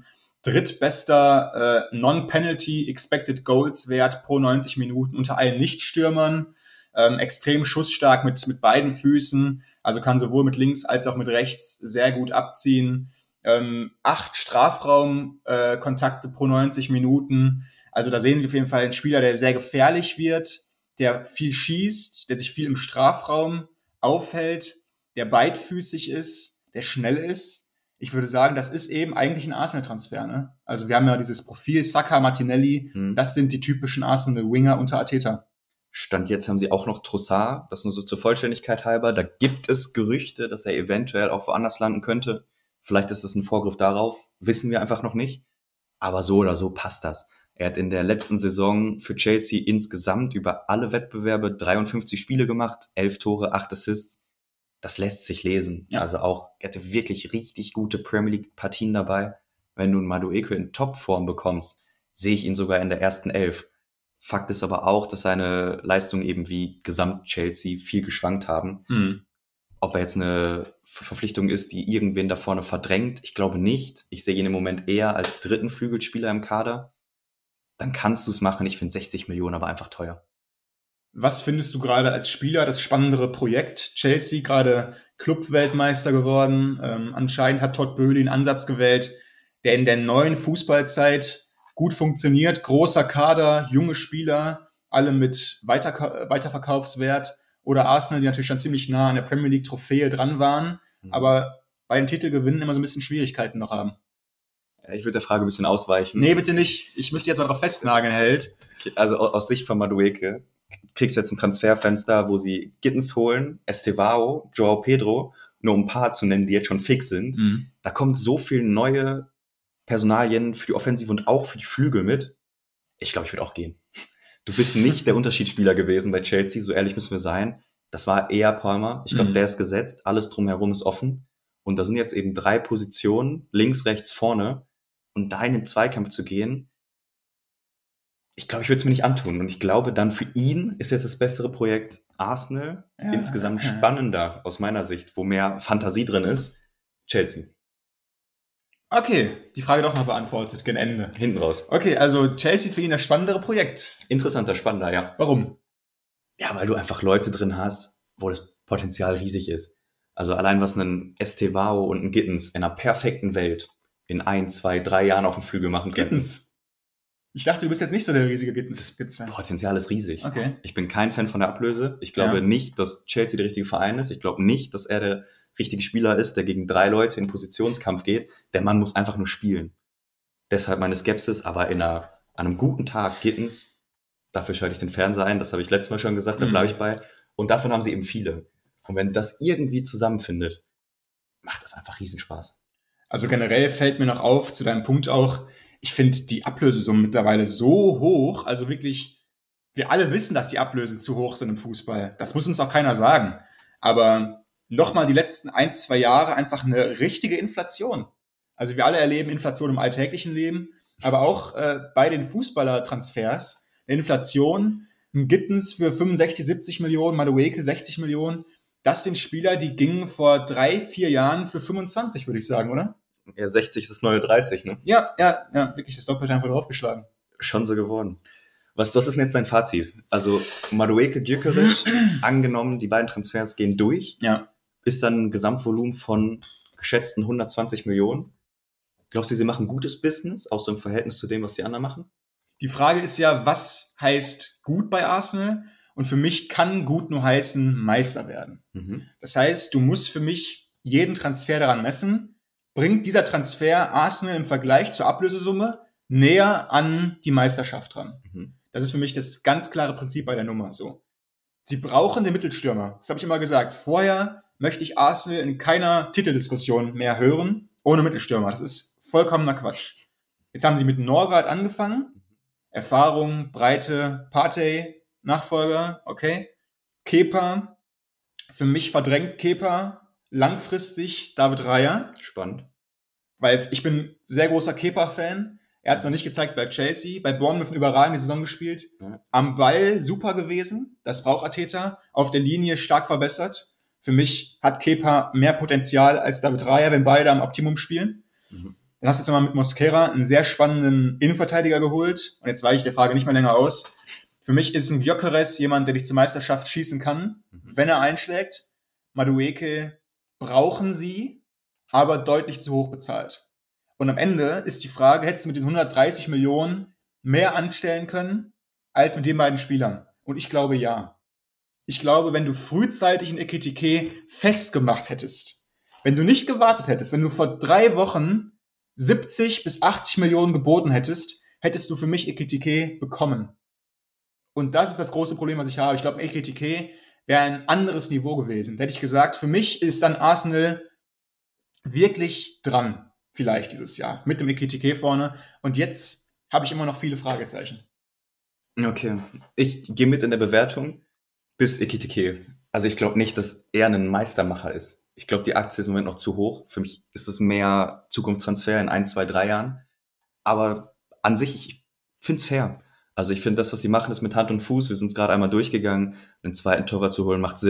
Drittbester äh, Non-Penalty Expected Goals Wert pro neunzig Minuten unter allen Nichtstürmern. Ähm, extrem schussstark mit, mit beiden Füßen, also kann sowohl mit links als auch mit rechts sehr gut abziehen. Ähm, acht Strafraumkontakte äh, pro neunzig Minuten. Also da sehen wir auf jeden Fall einen Spieler, der sehr gefährlich wird, der viel schießt, der sich viel im Strafraum aufhält, der beidfüßig ist, der schnell ist. Ich würde sagen, das ist eben eigentlich ein Arsenal-Transfer. Ne? Also wir haben ja dieses Profil Saka, Martinelli, Hm. das sind die typischen Arsenal-Winger unter Arteta. Stand jetzt haben sie auch noch Trossard, das nur so zur Vollständigkeit halber. Da gibt es Gerüchte, dass er eventuell auch woanders landen könnte. Vielleicht ist es ein Vorgriff darauf, wissen wir einfach noch nicht. Aber so oder so passt das. Er hat in der letzten Saison für Chelsea insgesamt über alle Wettbewerbe dreiundfünfzig Spiele gemacht, elf Tore, acht Assists. Das lässt sich lesen. Ja. Also auch, er hatte wirklich richtig gute Premier League-Partien dabei. Wenn du einen Madueke in Topform bekommst, sehe ich ihn sogar in der ersten Elf. Fakt ist aber auch, dass seine Leistungen eben wie Gesamt-Chelsea viel geschwankt haben. Hm. Ob er jetzt eine Verpflichtung ist, die irgendwen da vorne verdrängt, ich glaube nicht. Ich sehe ihn im Moment eher als dritten Flügelspieler im Kader. Dann kannst du es machen. Ich finde sechzig Millionen aber einfach teuer. Was findest du gerade als Spieler das spannendere Projekt? Chelsea gerade Club-Weltmeister geworden. Ähm, anscheinend hat Todd Boehly einen Ansatz gewählt, der in der neuen Fußballzeit gut funktioniert. Großer Kader, junge Spieler, alle mit Weiter- Weiterverkaufswert. Oder Arsenal, die natürlich schon ziemlich nah an der Premier League-Trophäe dran waren, mhm. aber bei den Titelgewinnen immer so ein bisschen Schwierigkeiten noch haben. Ich würde der Frage ein bisschen ausweichen. Nee, bitte nicht. Ich müsste jetzt mal drauf festnageln, Held. Also aus Sicht von Madueke kriegst du jetzt ein Transferfenster, wo sie Gittens holen, Estevao, Joao Pedro, nur um ein paar zu nennen, die jetzt schon fix sind. Mhm. Da kommt so viel neue Personalien für die Offensive und auch für die Flügel mit. Ich glaube, ich würde auch gehen. Du bist nicht der Unterschiedsspieler gewesen bei Chelsea, so ehrlich müssen wir sein. Das war eher Palmer. Ich glaube, mhm. der ist gesetzt. Alles drumherum ist offen. Und da sind jetzt eben drei Positionen, links, rechts, vorne. Und da in den Zweikampf zu gehen, ich glaube, ich würde es mir nicht antun. Und ich glaube, dann für ihn ist jetzt das bessere Projekt Arsenal. Ja, insgesamt ja. spannender aus meiner Sicht, wo mehr Fantasie drin ist, Chelsea. Okay, die Frage doch noch beantwortet, gen Ende. Hinten raus. Okay, also Chelsea für ihn das spannendere Projekt. Interessanter, spannender, ja. Warum? Ja, weil du einfach Leute drin hast, wo das Potenzial riesig ist. Also allein was ein Estevao und ein Gittens in einer perfekten Welt in ein, zwei, drei Jahren auf dem Flügel machen können. Gittens? Ich dachte, du bist jetzt nicht so der riesige Gittens. Das Potenzial ist riesig. Okay. Ich bin kein Fan von der Ablöse. Ich glaube ja. nicht, dass Chelsea der richtige Verein ist. Ich glaube nicht, dass er der richtige Spieler ist, der gegen drei Leute in Positionskampf geht. Der Mann muss einfach nur spielen. Deshalb meine Skepsis, aber in einer, an einem guten Tag Gittens, dafür schalte ich den Fernseher ein, das habe ich letztes Mal schon gesagt, da bleibe ich bei. Und davon haben sie eben viele. Und wenn das irgendwie zusammenfindet, macht das einfach Riesenspaß. Also generell fällt mir noch auf, zu deinem Punkt auch, ich finde die Ablösesummen mittlerweile so hoch, also wirklich, wir alle wissen, dass die Ablösen zu hoch sind im Fußball. Das muss uns auch keiner sagen. Aber nochmal die letzten ein, zwei Jahre einfach eine richtige Inflation. Also wir alle erleben Inflation im alltäglichen Leben, aber auch äh, bei den Fußballertransfers. Eine Inflation, ein Gittens für fünfundsechzig, siebzig Millionen, Madueke sechzig Millionen. Das sind Spieler, die gingen vor drei, vier Jahren für fünfundzwanzig, würde ich sagen, oder? Ja, sechzig ist das neue dreißig, ne? Ja, ja, ja, wirklich das Doppelte einfach draufgeschlagen. Schon so geworden. Was, was ist denn jetzt dein Fazit? Also Madueke, Gyökeres, angenommen, die beiden Transfers gehen durch. Ja. Ist dann ein Gesamtvolumen von geschätzten hundertzwanzig Millionen. Glaubst du, sie machen gutes Business, auch so im Verhältnis zu dem, was die anderen machen? Die Frage ist ja, was heißt gut bei Arsenal? Und für mich kann gut nur heißen, Meister werden. Mhm. Das heißt, du musst für mich jeden Transfer daran messen, bringt dieser Transfer Arsenal im Vergleich zur Ablösesumme näher an die Meisterschaft ran. Mhm. Das ist für mich das ganz klare Prinzip bei der Nummer. So. Sie brauchen den Mittelstürmer. Das habe ich immer gesagt. Vorher möchte ich Arsenal in keiner Titeldiskussion mehr hören, ohne Mittelstürmer. Das ist vollkommener Quatsch. Jetzt haben sie mit Norgard angefangen. Erfahrung, Breite, Partey, Nachfolger, okay. Kepa, für mich verdrängt Kepa langfristig David Raya. Spannend. Weil ich bin sehr großer Kepa-Fan. Er hat es noch nicht gezeigt bei Chelsea. Bei Bournemouth eine überragende Saison gespielt. Ja. Am Ball super gewesen. Das braucht Arteta. Auf der Linie stark verbessert. Für mich hat Kepa mehr Potenzial als David Raya, wenn beide am Optimum spielen. Mhm. Dann hast du jetzt nochmal mit Mosquera einen sehr spannenden Innenverteidiger geholt. Und jetzt weiche ich der Frage nicht mehr länger aus. Für mich ist ein Gyökeres jemand, der dich zur Meisterschaft schießen kann, mhm. wenn er einschlägt. Madueke brauchen sie, aber deutlich zu hoch bezahlt. Und am Ende ist die Frage, hättest du mit diesen hundertdreißig Millionen mehr anstellen können, als mit den beiden Spielern? Und ich glaube, ja. Ich glaube, wenn du frühzeitig in Ekitike festgemacht hättest, wenn du nicht gewartet hättest, wenn du vor drei Wochen siebzig bis achtzig Millionen geboten hättest, hättest du für mich Ekitike bekommen. Und das ist das große Problem, was ich habe. Ich glaube, Ekitike wäre ein anderes Niveau gewesen. Da hätte ich gesagt, für mich ist dann Arsenal wirklich dran. Vielleicht dieses Jahr, mit dem Ekitike vorne. Und jetzt habe ich immer noch viele Fragezeichen. Okay, ich gehe mit in der Bewertung bis Ekitike. Also ich glaube nicht, dass er ein Meistermacher ist. Ich glaube, die Aktie ist im Moment noch zu hoch. Für mich ist es mehr Zukunftstransfer in ein, zwei, drei Jahren. Aber an sich, ich finde es fair. Also ich finde, das, was sie machen, ist mit Hand und Fuß. Wir sind es gerade einmal durchgegangen. Einen zweiten Torwart zu holen macht Sinn.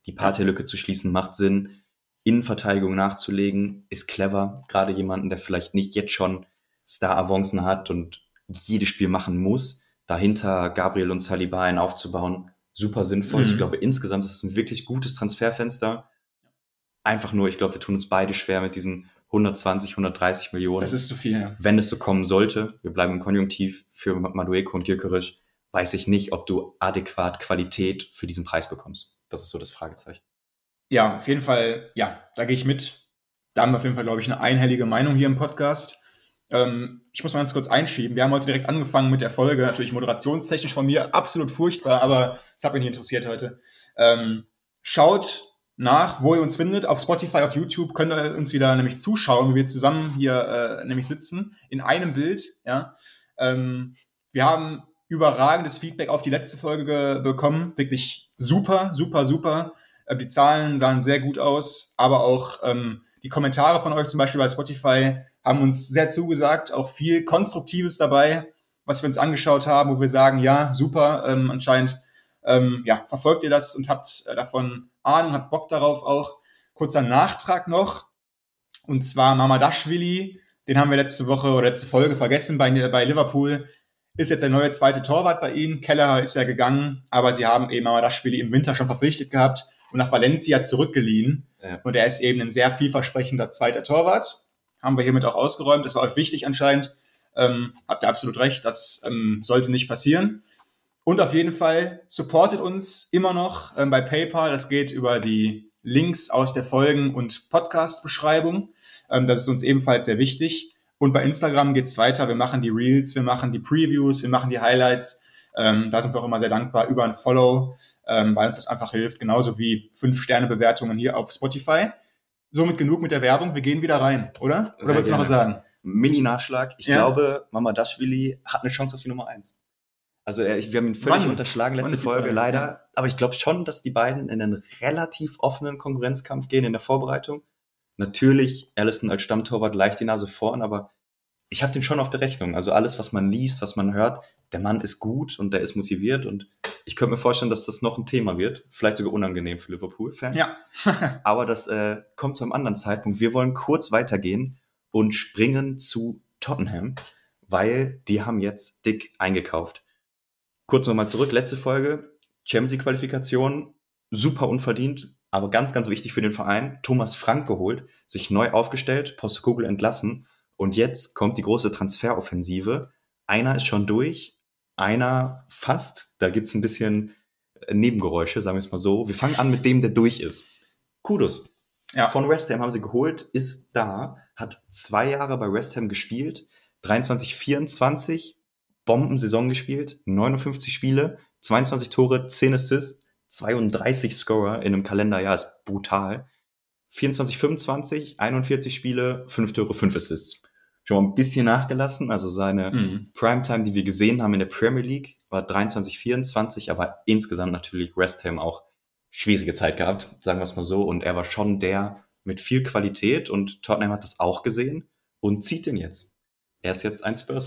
Die Partey-Lücke zu schließen macht Sinn. Innenverteidigung nachzulegen ist clever. Gerade jemanden, der vielleicht nicht jetzt schon Star-Avancen hat und jedes Spiel machen muss, dahinter Gabriel und Saliba einen aufzubauen, super sinnvoll. Mhm. Ich glaube, insgesamt ist es ein wirklich gutes Transferfenster. Einfach nur, ich glaube, wir tun uns beide schwer mit diesen hundertzwanzig, hundertdreißig Millionen. Das ist zu viel, ja. Wenn es so kommen sollte, wir bleiben im Konjunktiv für Madueke und Gyökeres, weiß ich nicht, ob du adäquat Qualität für diesen Preis bekommst. Das ist so das Fragezeichen. Ja, auf jeden Fall, ja, da gehe ich mit. Da haben wir auf jeden Fall, glaube ich, eine einhellige Meinung hier im Podcast. Ähm, ich muss mal ganz kurz einschieben. Wir haben heute direkt angefangen mit der Folge, natürlich moderationstechnisch von mir absolut furchtbar, aber das hat mich nicht interessiert heute. Ähm, schaut nach, wo ihr uns findet. Auf Spotify, auf YouTube könnt ihr uns wieder nämlich zuschauen, wie wir zusammen hier äh, nämlich sitzen, in einem Bild. Ja. Ähm, wir haben überragendes Feedback auf die letzte Folge ge- bekommen. Wirklich super, super, super. Äh, die Zahlen sahen sehr gut aus, aber auch ähm, die Kommentare von euch zum Beispiel bei Spotify haben uns sehr zugesagt. Auch viel Konstruktives dabei, was wir uns angeschaut haben, wo wir sagen, ja, super, ähm, anscheinend ähm, ja, verfolgt ihr das und habt äh, davon Ahnung, habt Bock darauf auch. Kurzer Nachtrag noch, und zwar Mamardashvili, den haben wir letzte Woche oder letzte Folge vergessen bei, bei Liverpool, ist jetzt der neue zweite Torwart bei ihnen. Kelleher ist ja gegangen, aber sie haben eben Mamardashvili im Winter schon verpflichtet gehabt und nach Valencia zurückgeliehen. Ja. Und er ist eben ein sehr vielversprechender zweiter Torwart. Haben wir hiermit auch ausgeräumt. Das war euch wichtig anscheinend. Ähm, habt ihr absolut recht, das ähm, sollte nicht passieren. Und auf jeden Fall supportet uns immer noch ähm, bei PayPal. Das geht über die Links aus der Folgen- und Podcast-Beschreibung. Ähm, das ist uns ebenfalls sehr wichtig. Und bei Instagram geht's weiter. Wir machen die Reels, wir machen die Previews, wir machen die Highlights. Ähm, da sind wir auch immer sehr dankbar über ein Follow, ähm, weil uns das einfach hilft. Genauso wie fünf Sterne Bewertungen hier auf Spotify. Somit genug mit der Werbung. Wir gehen wieder rein, oder? Oder willst du noch was sagen? Mini-Nachschlag. Ich ja. glaube, Mamardashvili hat eine Chance auf die Nummer eins. Also er, wir haben ihn völlig Wann? unterschlagen, letzte Folge, Frage? leider. Ja. Aber ich glaube schon, dass die beiden in einen relativ offenen Konkurrenzkampf gehen in der Vorbereitung. Natürlich, Alisson als Stammtorwart leicht die Nase vorn, aber ich habe den schon auf der Rechnung. Also alles, was man liest, was man hört, der Mann ist gut und der ist motiviert. Und ich könnte mir vorstellen, dass das noch ein Thema wird. Vielleicht sogar unangenehm für Liverpool-Fans. Ja. Aber das äh, kommt zu einem anderen Zeitpunkt. Wir wollen kurz weitergehen und springen zu Tottenham, weil die haben jetzt dick eingekauft. Kurz nochmal zurück, letzte Folge, Champions League-Qualifikation, super unverdient, aber ganz, ganz wichtig für den Verein. Thomas Frank geholt, sich neu aufgestellt, Postecoglou entlassen und jetzt kommt die große Transferoffensive. Einer ist schon durch, einer fast, da gibt's ein bisschen Nebengeräusche, sagen wir es mal so. Wir fangen an mit dem, der durch ist. Kudus. Ja. Von West Ham haben sie geholt, ist da, hat zwei Jahre bei West Ham gespielt, dreiundzwanzig vierundzwanzig, Bombensaison gespielt, neunundfünfzig Spiele, zweiundzwanzig Tore, zehn Assists, zweiunddreißig Scorer in einem Kalenderjahr, ist brutal. vierundzwanzig fünfundzwanzig, einundvierzig Spiele, fünf Tore, fünf Assists. Schon mal ein bisschen nachgelassen, also seine mhm. Primetime, die wir gesehen haben in der Premier League, war dreiundzwanzig vierundzwanzig, aber insgesamt natürlich West Ham auch schwierige Zeit gehabt, sagen wir es mal so, und er war schon der mit viel Qualität und Tottenham hat das auch gesehen und zieht den jetzt. Er ist jetzt ein Spurs.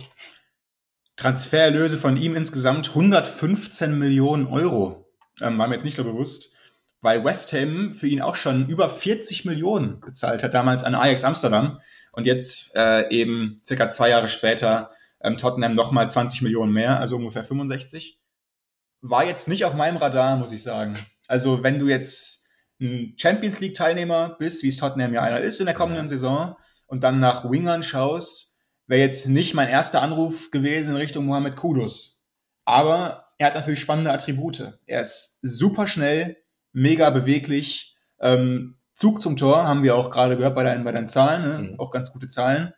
Transfererlöse von ihm insgesamt hundertfünfzehn Millionen Euro. Ähm, war mir jetzt nicht so bewusst, weil West Ham für ihn auch schon über vierzig Millionen bezahlt hat, damals an Ajax Amsterdam. Und jetzt äh, eben circa zwei Jahre später ähm, Tottenham nochmal zwanzig Millionen mehr, also ungefähr fünfundsechzig. War jetzt nicht auf meinem Radar, muss ich sagen. Also wenn du jetzt ein Champions League-Teilnehmer bist, wie es Tottenham ja einer ist in der kommenden Saison, und dann nach Wingern schaust, wäre jetzt nicht mein erster Anruf gewesen in Richtung Mohamed Kudus. Aber er hat natürlich spannende Attribute. Er ist super schnell, mega beweglich. Ähm, Zug zum Tor haben wir auch gerade gehört bei deinen, bei deinen Zahlen. Ne? Mhm. Auch ganz gute Zahlen.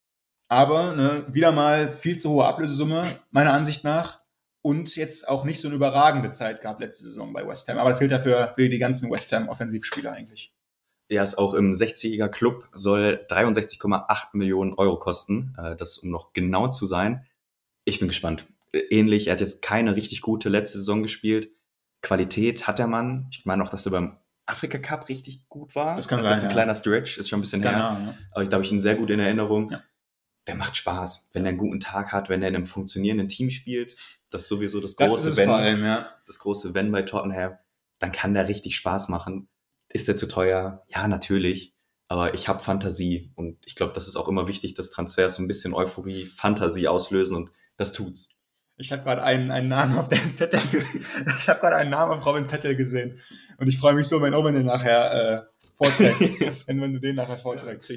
Aber ne, wieder mal viel zu hohe Ablösesumme, meiner Ansicht nach. Und jetzt auch nicht so eine überragende Zeit gehabt letzte Saison bei West Ham. Aber das gilt ja für, für die ganzen West Ham-Offensivspieler eigentlich. Er ist auch im sechziger Club, soll dreiundsechzig Komma acht Millionen Euro kosten. Das, um noch genau zu sein. Ich bin gespannt. Ähnlich, er hat jetzt keine richtig gute letzte Saison gespielt. Qualität hat der Mann. Ich meine auch, dass er beim Afrika Cup richtig gut war. Das kann das sein, ist jetzt ein ja. kleiner Stretch, ist schon ein bisschen her. Sein, ja. Aber ich glaube, ich ihn sehr gut in Erinnerung. Ja. Der macht Spaß, wenn er einen guten Tag hat, wenn er in einem funktionierenden Team spielt. Das ist sowieso das große das ist Wenn. Vor allem, ja. Das große Wenn bei Tottenham. dann kann der richtig Spaß machen. Ist der zu teuer? Ja, natürlich. Aber ich habe Fantasie und ich glaube, das ist auch immer wichtig, dass Transfers so ein bisschen Euphorie, Fantasie auslösen und das tut's. Ich habe gerade einen, einen Namen auf deinem Zettel gesehen. Ich habe gerade einen Namen auf Robins Zettel gesehen. Und ich freue mich so, wenn Owen den nachher äh, vorträgt. wenn, wenn du den nachher vorträgst.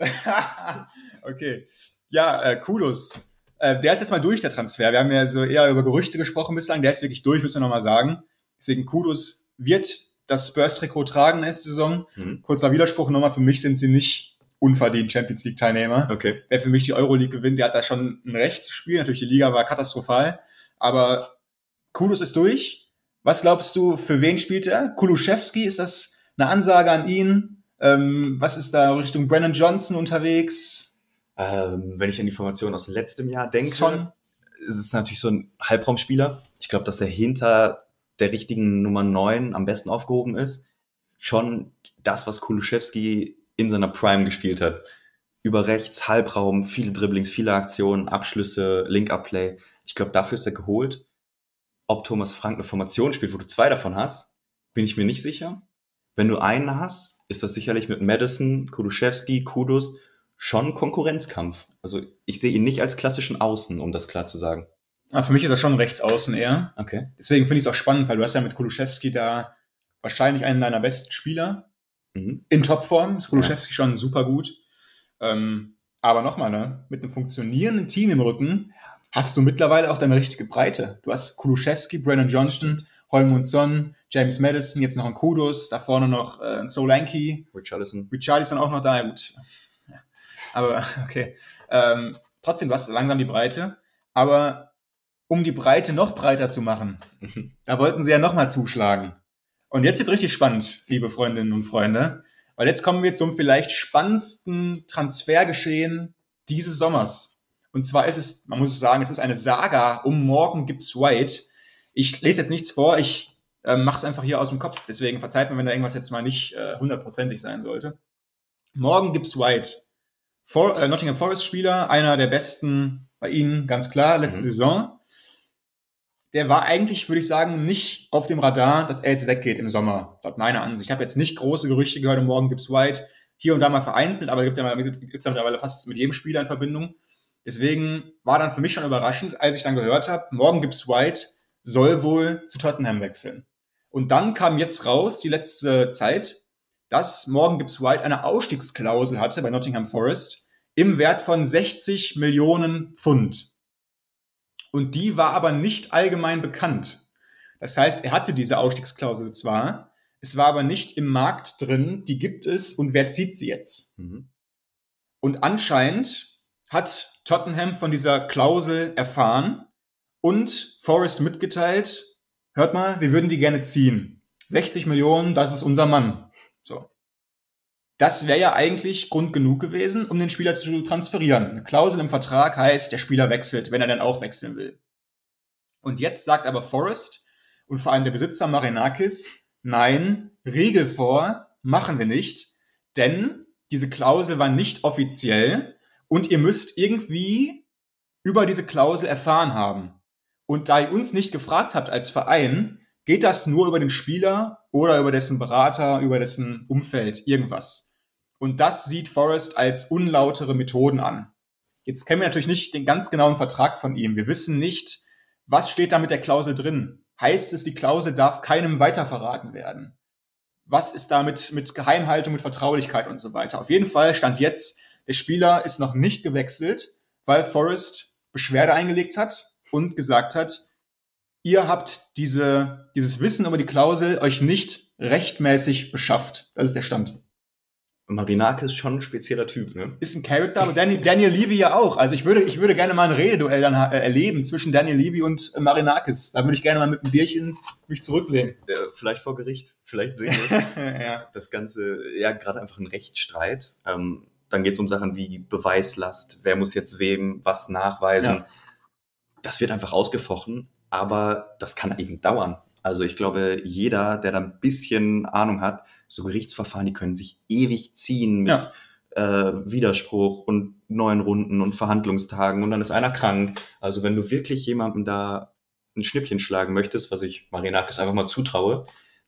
Ja, okay. Ja, äh, Kudus. Äh, der ist jetzt mal durch, der Transfer. Wir haben ja so eher über Gerüchte gesprochen bislang. Der ist wirklich durch, müssen wir nochmal sagen. Deswegen Kudus wird das Spurs-Trikot tragen nächste Saison. Mhm. Kurzer Widerspruch nochmal, für mich sind sie nicht unverdient Champions League-Teilnehmer. Okay. Wer für mich die Euroleague gewinnt, der hat da schon ein Recht zu spielen. Natürlich, die Liga war katastrophal. Aber Kudus ist durch. Was glaubst du, für wen spielt er? Kulusewski, ist das eine Ansage an ihn? Ähm, was ist da Richtung Brennan Johnson unterwegs? Ähm, wenn ich an die Formation aus letztem Jahr denke, Son. ist es natürlich so ein Halbraumspieler. Ich glaube, dass er hinter der richtigen Nummer neun am besten aufgehoben ist. Schon das, was Kulusewski in seiner Prime gespielt hat. Über rechts, Halbraum, viele Dribblings, viele Aktionen, Abschlüsse, Link-Up-Play. Ich glaube, dafür ist er geholt. Ob Thomas Frank eine Formation spielt, wo du zwei davon hast, bin ich mir nicht sicher. Wenn du einen hast, ist das sicherlich mit Madison, Kulusewski, Kudus schon Konkurrenzkampf. Also ich sehe ihn nicht als klassischen Außen, um das klar zu sagen. Ah, für mich ist er schon Rechtsaußen eher. Okay. Deswegen finde ich es auch spannend, weil du hast ja mit Kulusewski da wahrscheinlich einen deiner besten Spieler. Mhm. In Topform ist Kulusewski ja schon super gut. Ähm, aber nochmal, ne, mit einem funktionierenden Team im Rücken hast du mittlerweile auch deine richtige Breite. Du hast Kulusewski, Brennan Johnson, Heung-min Son, James Madison, jetzt noch ein Kudus, da vorne noch äh, ein Solanke. Richarlison. Richarlison auch noch da, ja gut. Ja. Aber okay. Ähm, trotzdem, du hast langsam die Breite. Aber um die Breite noch breiter zu machen, da wollten sie ja nochmal zuschlagen. Und jetzt wird's richtig spannend, liebe Freundinnen und Freunde, weil jetzt kommen wir zum vielleicht spannendsten Transfergeschehen dieses Sommers. Und zwar ist es, man muss sagen, es ist eine Saga um Morgan Gibbs White. Ich lese jetzt nichts vor, ich äh, mache es einfach hier aus dem Kopf, deswegen verzeiht mir, wenn da irgendwas jetzt mal nicht äh, hundertprozentig sein sollte. Morgan Gibbs White, For, äh, Nottingham Forest Spieler, einer der besten bei Ihnen, ganz klar, letzte mhm. Saison. Der war eigentlich, würde ich sagen, nicht auf dem Radar, dass er jetzt weggeht im Sommer, laut meiner Ansicht. Ich habe jetzt nicht große Gerüchte gehört, um Morgan Gibbs White, hier und da mal vereinzelt, aber gibt ja mal, gibt's ja mittlerweile fast mit jedem Spieler in Verbindung. Deswegen war dann für mich schon überraschend, als ich dann gehört habe, Morgan Gibbs White soll wohl zu Tottenham wechseln. Und dann kam jetzt raus, die letzte Zeit, dass Morgan Gibbs White eine Ausstiegsklausel hatte bei Nottingham Forest im Wert von sechzig Millionen Pfund. Und die war aber nicht allgemein bekannt. Das heißt, er hatte diese Ausstiegsklausel zwar, es war aber nicht im Markt drin, die gibt es und wer zieht sie jetzt? Mhm. Und anscheinend hat Tottenham von dieser Klausel erfahren und Forest mitgeteilt, hört mal, wir würden die gerne ziehen. sechzig Millionen, das ist unser Mann. So. Das wäre ja eigentlich Grund genug gewesen, um den Spieler zu transferieren. Eine Klausel im Vertrag heißt, der Spieler wechselt, wenn er dann auch wechseln will. Und jetzt sagt aber Forest und vor allem der Besitzer Marinakis, nein, Riegel vor, machen wir nicht, denn diese Klausel war nicht offiziell und ihr müsst irgendwie über diese Klausel erfahren haben. Und da ihr uns nicht gefragt habt als Verein, geht das nur über den Spieler oder über dessen Berater, über dessen Umfeld, irgendwas. Und das sieht Forest als unlautere Methoden an. Jetzt kennen wir natürlich nicht den ganz genauen Vertrag von ihm. Wir wissen nicht, was steht da mit der Klausel drin. Heißt es, die Klausel darf keinem weiterverraten werden? Was ist da mit, mit Geheimhaltung, mit Vertraulichkeit und so weiter? Auf jeden Fall stand jetzt, der Spieler ist noch nicht gewechselt, weil Forest Beschwerde eingelegt hat und gesagt hat, ihr habt diese, dieses Wissen über die Klausel euch nicht rechtmäßig beschafft. Das ist der Stand. Marinakis ist schon ein spezieller Typ, ne? Ist ein Charakter, aber Daniel, Daniel Levy ja auch. Also ich würde, ich würde gerne mal ein Rededuell dann äh, erleben zwischen Daniel Levy und äh, Marinakis. Da würde ich gerne mal mit einem Bierchen mich zurücklehnen. Ja, vielleicht vor Gericht, vielleicht sehen wir es. Ja. Das Ganze, ja, gerade einfach ein Rechtsstreit. Ähm, dann geht es um Sachen wie Beweislast, wer muss jetzt wem was nachweisen. Ja. Das wird einfach ausgefochten, aber das kann eben dauern. Also ich glaube, jeder, der da ein bisschen Ahnung hat, so Gerichtsverfahren, die können sich ewig ziehen mit ja. äh, Widerspruch und neuen Runden und Verhandlungstagen und dann ist einer krank. Also wenn du wirklich jemandem da ein Schnippchen schlagen möchtest, was ich Marinakis einfach mal zutraue,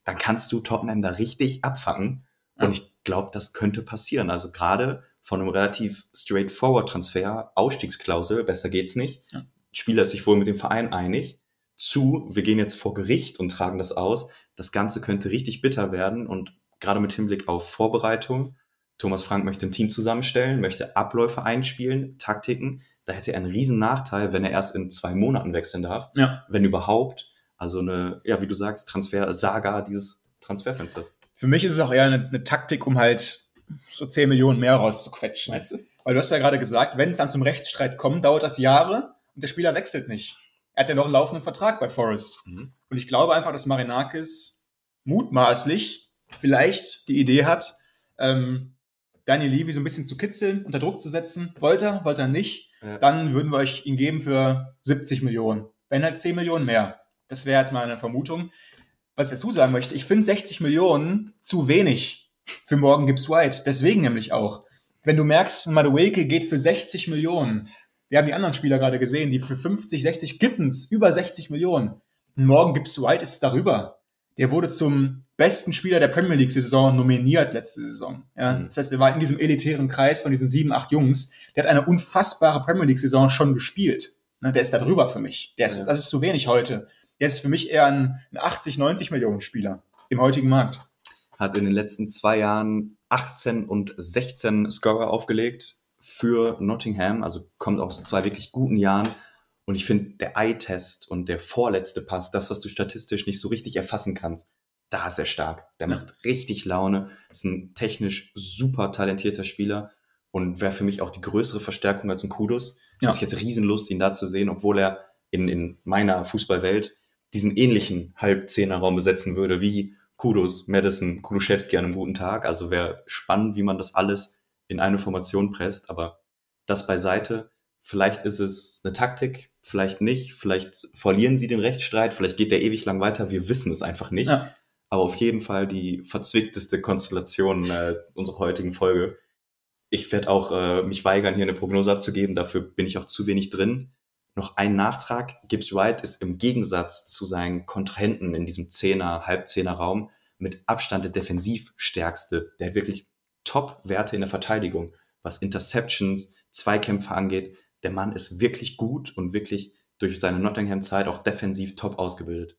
dann kannst du Tottenham da richtig abfangen. Ja. Und ich glaube, das könnte passieren. Also gerade von einem relativ straightforward Transfer, Ausstiegsklausel, besser geht's nicht. Ja. Spieler ist sich wohl mit dem Verein einig. Zu, wir gehen jetzt vor Gericht und tragen das aus. Das Ganze könnte richtig bitter werden und gerade mit Hinblick auf Vorbereitung. Thomas Frank möchte ein Team zusammenstellen, möchte Abläufe einspielen, Taktiken. Da hätte er einen riesen Nachteil, wenn er erst in zwei Monaten wechseln darf. Ja. Wenn überhaupt. Also eine, ja, wie du sagst, Transfer-Saga dieses Transferfensters. Für mich ist es auch eher eine, eine Taktik, um halt so zehn Millionen mehr rauszuquetschen. Weißt du? Weil du hast ja gerade gesagt, wenn es dann zum Rechtsstreit kommt, dauert das Jahre und der Spieler wechselt nicht. Er hat ja noch einen laufenden Vertrag bei Forest. Mhm. Und ich glaube einfach, dass Marinakis mutmaßlich vielleicht die Idee hat, ähm, Daniel Levy so ein bisschen zu kitzeln, unter Druck zu setzen. Wollte er, wollte er nicht. Ja. Dann würden wir euch ihn geben für siebzig Millionen. Wenn halt zehn Millionen mehr. Das wäre jetzt mal eine Vermutung. Was ich dazu sagen möchte, ich finde sechzig Millionen zu wenig für Morgan Gibbs White. Deswegen nämlich auch. Wenn du merkst, Madueke geht für sechzig Millionen. Wir haben die anderen Spieler gerade gesehen, die für fünfzig, sechzig, Gittens über sechzig Millionen. Morgan Gibbs White ist darüber. Der wurde zum besten Spieler der Premier League-Saison nominiert letzte Saison. Ja, mhm. Das heißt, er war in diesem elitären Kreis von diesen sieben, acht Jungs. Der hat eine unfassbare Premier League-Saison schon gespielt. Der ist da drüber für mich. Der ist, ja. Das ist zu wenig heute. Der ist für mich eher ein, ein achtzig, neunzig Millionen Spieler im heutigen Markt. Hat in den letzten zwei Jahren achtzehn und sechzehn Scorer aufgelegt für Nottingham. Also kommt aus zwei wirklich guten Jahren. Und ich finde, der Eye-Test und der vorletzte Pass, das, was du statistisch nicht so richtig erfassen kannst, da ist er stark. Der macht ja. richtig Laune. Ist ein technisch super talentierter Spieler und wäre für mich auch die größere Verstärkung als ein Kudos. Ja. Also ich hätte Riesenlust, ihn da zu sehen, obwohl er in, in meiner Fußballwelt diesen ähnlichen Halbzehnerraum besetzen würde wie Kudos, Madison, Kulusewski an einem guten Tag. Also wäre spannend, wie man das alles in eine Formation presst. Aber das beiseite. Vielleicht ist es eine Taktik, vielleicht nicht. Vielleicht verlieren sie den Rechtsstreit, vielleicht geht der ewig lang weiter. Wir wissen es einfach nicht. Ja. Aber auf jeden Fall die verzwickteste Konstellation äh, unserer heutigen Folge. Ich werde auch äh, mich weigern, hier eine Prognose abzugeben. Dafür bin ich auch zu wenig drin. Noch ein Nachtrag. Gibbs White ist im Gegensatz zu seinen Kontrahenten in diesem Zehner-, Halbzehner-Raum mit Abstand der Defensivstärkste. Der hat wirklich Top-Werte in der Verteidigung, was Interceptions, Zweikämpfe angeht. Der Mann ist wirklich gut und wirklich durch seine Nottingham-Zeit auch defensiv top ausgebildet.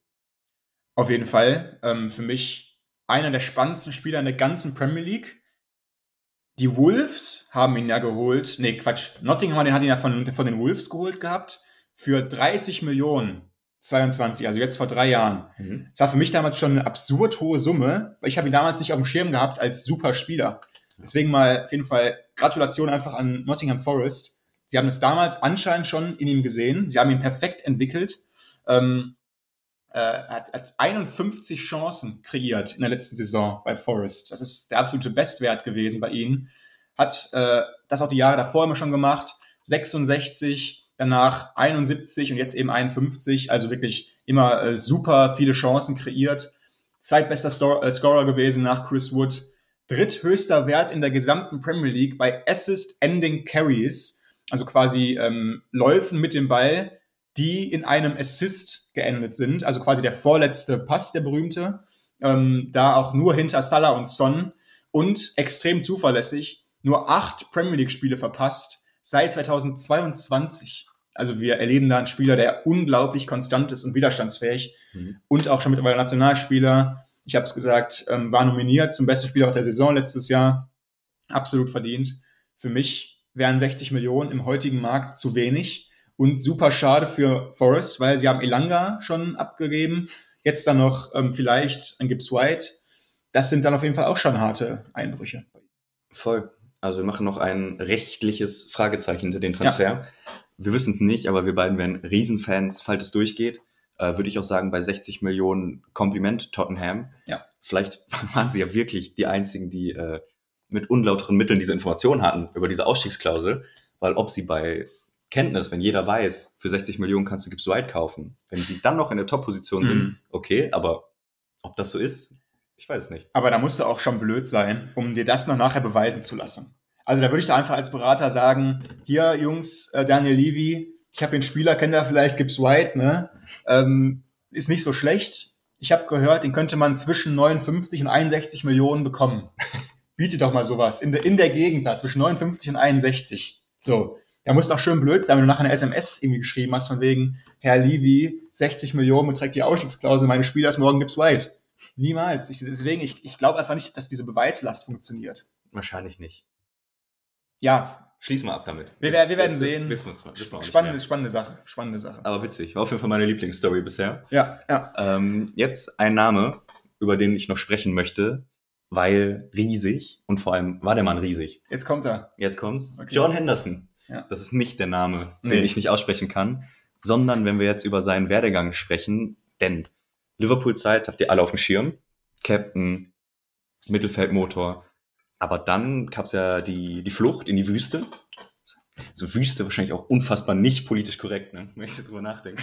Auf jeden Fall. Ähm, für mich einer der spannendsten Spieler in der ganzen Premier League. Die Wolves haben ihn ja geholt. Nee, Quatsch. Nottingham den hat ihn ja von, von den Wolves geholt gehabt. Für dreißig Millionen. zweiundzwanzig, also jetzt vor drei Jahren. Mhm. Das war für mich damals schon eine absurd hohe Summe. Weil ich habe ihn damals nicht auf dem Schirm gehabt als super Spieler. Deswegen mal auf jeden Fall Gratulation einfach an Nottingham Forest. Sie haben es damals anscheinend schon in ihm gesehen. Sie haben ihn perfekt entwickelt. Ähm, Er hat, hat einundfünfzig Chancen kreiert in der letzten Saison bei Forest. Das ist der absolute Bestwert gewesen bei ihnen. Hat äh, das auch die Jahre davor immer schon gemacht. sechsundsechzig, danach einundsiebzig und jetzt eben einundfünfzig. Also wirklich immer äh, super viele Chancen kreiert. Zweitbester Stor- äh, Scorer gewesen nach Chris Wood. Dritthöchster Wert in der gesamten Premier League bei Assist-Ending Carries. Also quasi ähm, Läufen mit dem Ball, die in einem Assist geendet sind, also quasi der vorletzte Pass, der berühmte, ähm, da auch nur hinter Salah und Son und extrem zuverlässig, nur acht Premier League-Spiele verpasst seit zweitausendzweiundzwanzig. Also wir erleben da einen Spieler, der unglaublich konstant ist und widerstandsfähig mhm. und auch schon mittlerweile Nationalspieler. Ich habe es gesagt, ähm, war nominiert zum besten Spieler auch der Saison letztes Jahr. Absolut verdient. Für mich wären sechzig Millionen im heutigen Markt zu wenig. Und super schade für Forest, weil sie haben Elanga schon abgegeben. Jetzt dann noch ähm, vielleicht ein Gibbs White. Das sind dann auf jeden Fall auch schon harte Einbrüche. Voll. Also wir machen noch ein rechtliches Fragezeichen hinter den Transfer. Ja. Wir wissen es nicht, aber wir beiden wären Riesenfans, falls es durchgeht. Äh, würde ich auch sagen, bei sechzig Millionen Kompliment Tottenham. Ja. Vielleicht waren sie ja wirklich die Einzigen, die äh, mit unlauteren Mitteln diese Information hatten über diese Ausstiegsklausel. Weil ob sie bei Kenntnis, wenn jeder weiß, für sechzig Millionen kannst du Gibbs White kaufen. Wenn sie dann noch in der Top-Position mhm. sind, okay, aber ob das so ist, ich weiß es nicht. Aber da musst du auch schon blöd sein, um dir das noch nachher beweisen zu lassen. Also da würde ich da einfach als Berater sagen, hier Jungs, äh, Daniel Levy, ich habe den Spieler, kennt ihr vielleicht, Gibbs White, ne? Ähm, ist nicht so schlecht. Ich habe gehört, den könnte man zwischen neunundfünfzig und einundsechzig Millionen bekommen. Biete doch mal sowas. In der, in der Gegend da, zwischen neunundfünfzig und einundsechzig. So. Da muss doch schön blöd sein, wenn du nachher eine S M S irgendwie geschrieben hast, von wegen, Herr Levy, sechzig Millionen beträgt die Ausstiegsklausel, meine Spieler ist morgen gibt's White. Niemals. Ich, deswegen, ich, ich glaube einfach nicht, dass diese Beweislast funktioniert. Wahrscheinlich nicht. Ja. Schließ mal ab damit. Wir, das, wir werden das, sehen. Wissen wir's mal, wissen wir auch nicht spannende, mehr. spannende Sache. Spannende Sache. Aber witzig. War auf jeden Fall meine Lieblingsstory bisher. Ja, ja. Ähm, jetzt ein Name, über den ich noch sprechen möchte, weil riesig und vor allem war der Mann riesig. Jetzt kommt er. Jetzt kommt's. Okay. John Henderson. Ja. Das ist nicht der Name, Nee. den ich nicht aussprechen kann, sondern wenn wir jetzt über seinen Werdegang sprechen, denn Liverpool-Zeit habt ihr alle auf dem Schirm. Captain, Mittelfeldmotor. Aber dann gab's ja die, die Flucht in die Wüste. So Wüste wahrscheinlich auch unfassbar nicht politisch korrekt, ne? Wenn ich so drüber nachdenke.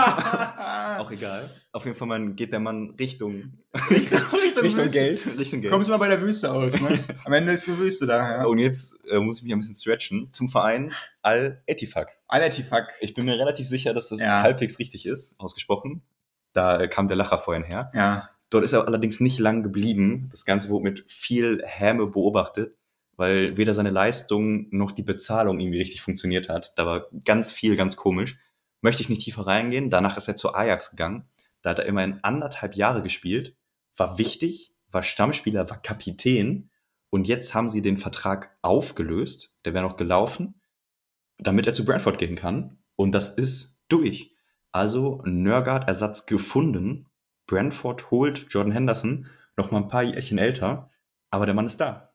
Aber auch egal. Auf jeden Fall man geht der Mann Richtung, Richtung, Richtung Wüste. Geld. Richtung Geld. Kommst du mal bei der Wüste aus, ne? Am Ende ist eine Wüste da, ja. Und jetzt äh, muss ich mich ein bisschen stretchen zum Verein Al-Ettifaq. Al-Ettifaq. Ich bin mir relativ sicher, dass das Ja. halbwegs richtig ist, ausgesprochen. Da äh, kam der Lacher vorhin her. Ja. Dort ist er allerdings nicht lang geblieben. Das Ganze wurde mit viel Häme beobachtet, weil weder seine Leistung noch die Bezahlung irgendwie richtig funktioniert hat. Da war ganz viel, ganz komisch. Möchte ich nicht tiefer reingehen. Danach ist er zu Ajax gegangen. Da hat er immerhin anderthalb Jahre gespielt. War wichtig, war Stammspieler, war Kapitän. Und jetzt haben sie den Vertrag aufgelöst. Der wäre noch gelaufen, damit er zu Brentford gehen kann. Und das ist durch. Also Nørgaard-Ersatz gefunden. Brentford holt Jordan Henderson, noch mal ein paar Jährchen älter. Aber der Mann ist da.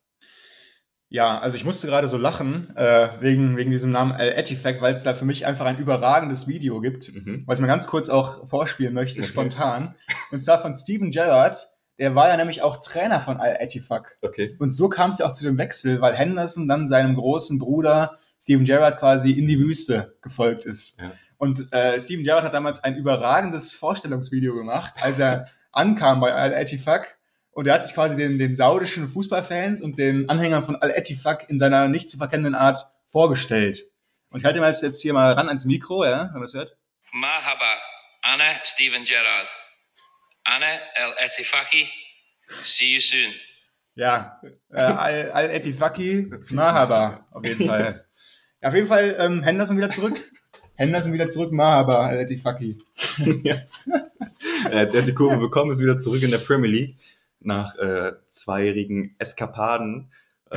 Ja, also ich musste gerade so lachen, äh, wegen, wegen diesem Namen Al-Ettifaq, weil es da für mich einfach ein überragendes Video gibt, Mhm. was ich mal ganz kurz auch vorspielen möchte, Okay. spontan. Und zwar von Steven Gerrard, der war ja nämlich auch Trainer von Al-Ettifaq. Okay. Und so kam es ja auch zu dem Wechsel, weil Henderson dann seinem großen Bruder Steven Gerrard quasi in die Wüste gefolgt ist. Ja. Und äh, Steven Gerrard hat damals ein überragendes Vorstellungsvideo gemacht, als er ankam bei Al-Ettifaq. Und er hat sich quasi den, den saudischen Fußballfans und den Anhängern von Al-Ettifaq in seiner nicht zu verkennenden Art vorgestellt. Und ich halte mal jetzt hier mal ran ans Mikro, ja, wenn man das hört. Marhaba, Anna Steven Gerrard. Anna Al-Ettifaqi. See you soon. Ja, äh, Al- Al-Ettifaqi, Mahaba, auf jeden Fall. Yes. Ja, auf jeden Fall ähm, Henderson wieder zurück. Henderson wieder zurück, Mahaba, Al-Ettifaqi. Yes. Er hat die Kurve bekommen, ist wieder zurück in der Premier League. Nach äh, zweijährigen Eskapaden. Äh,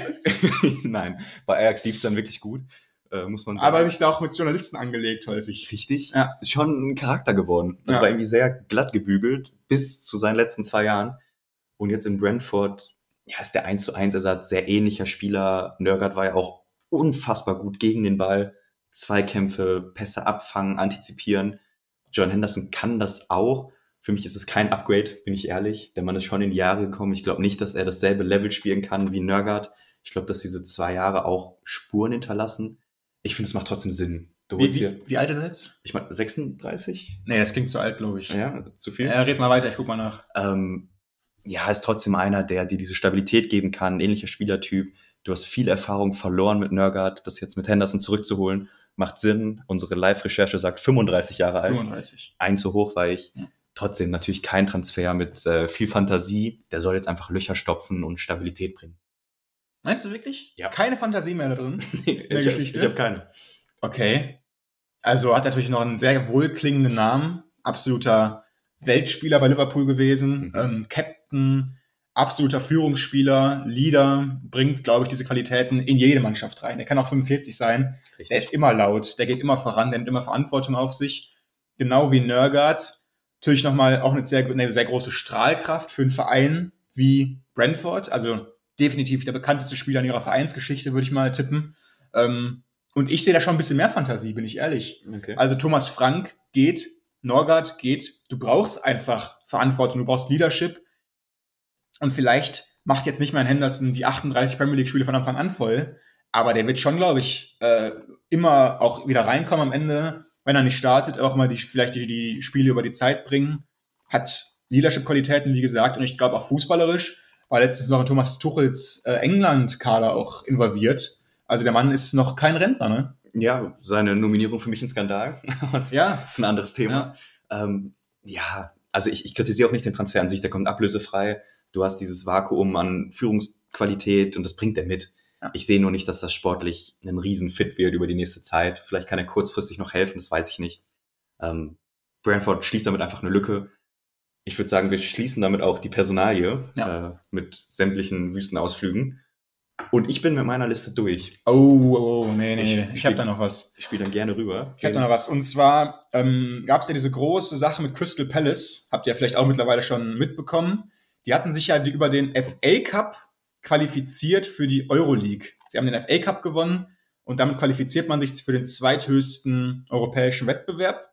Nein, bei Ajax lief es dann wirklich gut, äh, muss man sagen. Aber sich da auch mit Journalisten angelegt häufig. Richtig, Ja. ist schon ein Charakter geworden. Also Ja. war irgendwie sehr glatt gebügelt bis zu seinen letzten zwei Jahren. Und jetzt in Brentford, ja, ist der eins zu eins Ersatz, sehr ähnlicher Spieler. Nørgaard war ja auch unfassbar gut gegen den Ball. Zweikämpfe, Pässe abfangen, antizipieren. John Henderson kann das auch. Für mich ist es kein Upgrade, bin ich ehrlich. Der Mann ist schon in die Jahre gekommen. Ich glaube nicht, dass er dasselbe Level spielen kann wie Nørgaard. Ich glaube, dass diese zwei Jahre auch Spuren hinterlassen. Ich finde, es macht trotzdem Sinn. Du Wie, holst hier, wie, wie alt ist er jetzt? ich meine, sechsunddreißig? Nee, das klingt zu alt, glaube ich. Ja, zu viel. Ja, red mal weiter, ich guck mal nach. Ähm, ja, ist trotzdem einer, der dir diese Stabilität geben kann, ein ähnlicher Spielertyp. Du hast viel Erfahrung verloren mit Nørgaard. Das jetzt mit Henderson zurückzuholen, macht Sinn. Unsere Live-Recherche sagt fünfunddreißig Jahre alt. fünfunddreißig. Ein zu hoch war ich. Ja. Trotzdem natürlich kein Transfer mit äh, viel Fantasie. Der soll jetzt einfach Löcher stopfen und Stabilität bringen. Meinst du wirklich? Ja. Keine Fantasie mehr da drin? in der Geschichte? Ich habe keine. Okay. Also hat natürlich noch einen sehr wohlklingenden Namen. Absoluter Weltspieler bei Liverpool gewesen. Mhm. Ähm, Captain, absoluter Führungsspieler, Leader, bringt, glaube ich, diese Qualitäten in jede Mannschaft rein. Der kann auch fünfundvierzig sein. Richtig. Der ist immer laut, der geht immer voran, der nimmt immer Verantwortung auf sich. Genau wie Nørgaard. Natürlich nochmal auch eine sehr, eine sehr große Strahlkraft für einen Verein wie Brentford. Also definitiv der bekannteste Spieler in ihrer Vereinsgeschichte, würde ich mal tippen. Ähm, und ich sehe da schon ein bisschen mehr Fantasie, bin ich ehrlich. Okay. Also Thomas Frank geht, Nørgaard geht. Du brauchst einfach Verantwortung, du brauchst Leadership. Und vielleicht macht jetzt nicht mehr ein Henderson die achtunddreißig Premier League-Spiele von Anfang an voll, aber der wird schon, glaube ich, äh, immer auch wieder reinkommen am Ende, wenn er nicht startet, auch mal die, vielleicht die, die Spiele über die Zeit bringen. Hat Leadership-Qualitäten, wie gesagt, und ich glaube auch fußballerisch, war letztens noch in Thomas Tuchels äh, England-Kader auch involviert. Also der Mann ist noch kein Rentner, ne? Ja, seine Nominierung für mich ein Skandal. Das Ja. ist ein anderes Thema. Ja, ähm, ja also ich, ich kritisiere auch nicht den Transfer an sich, der kommt ablösefrei. Du hast dieses Vakuum an Führungsqualität und das bringt er mit. Ja. Ich sehe nur nicht, dass das sportlich ein Riesenfit wird über die nächste Zeit. Vielleicht kann er kurzfristig noch helfen, das weiß ich nicht. Ähm, Brentford schließt damit einfach eine Lücke. Ich würde sagen, wir schließen damit auch die Personalie Ja. äh, mit sämtlichen Wüstenausflügen. Und ich bin mit meiner Liste durch. Oh, oh, oh nee, nee, Ich- ich, ich habe da noch was. Ich spiele dann gerne rüber. Ich habe da noch was. Und zwar ähm, gab es ja diese große Sache mit Crystal Palace. Habt ihr vielleicht auch mittlerweile schon mitbekommen. Die hatten sich ja die, über den F A Cup qualifiziert für die Euroleague. Sie haben den F A Cup gewonnen und damit qualifiziert man sich für den zweithöchsten europäischen Wettbewerb.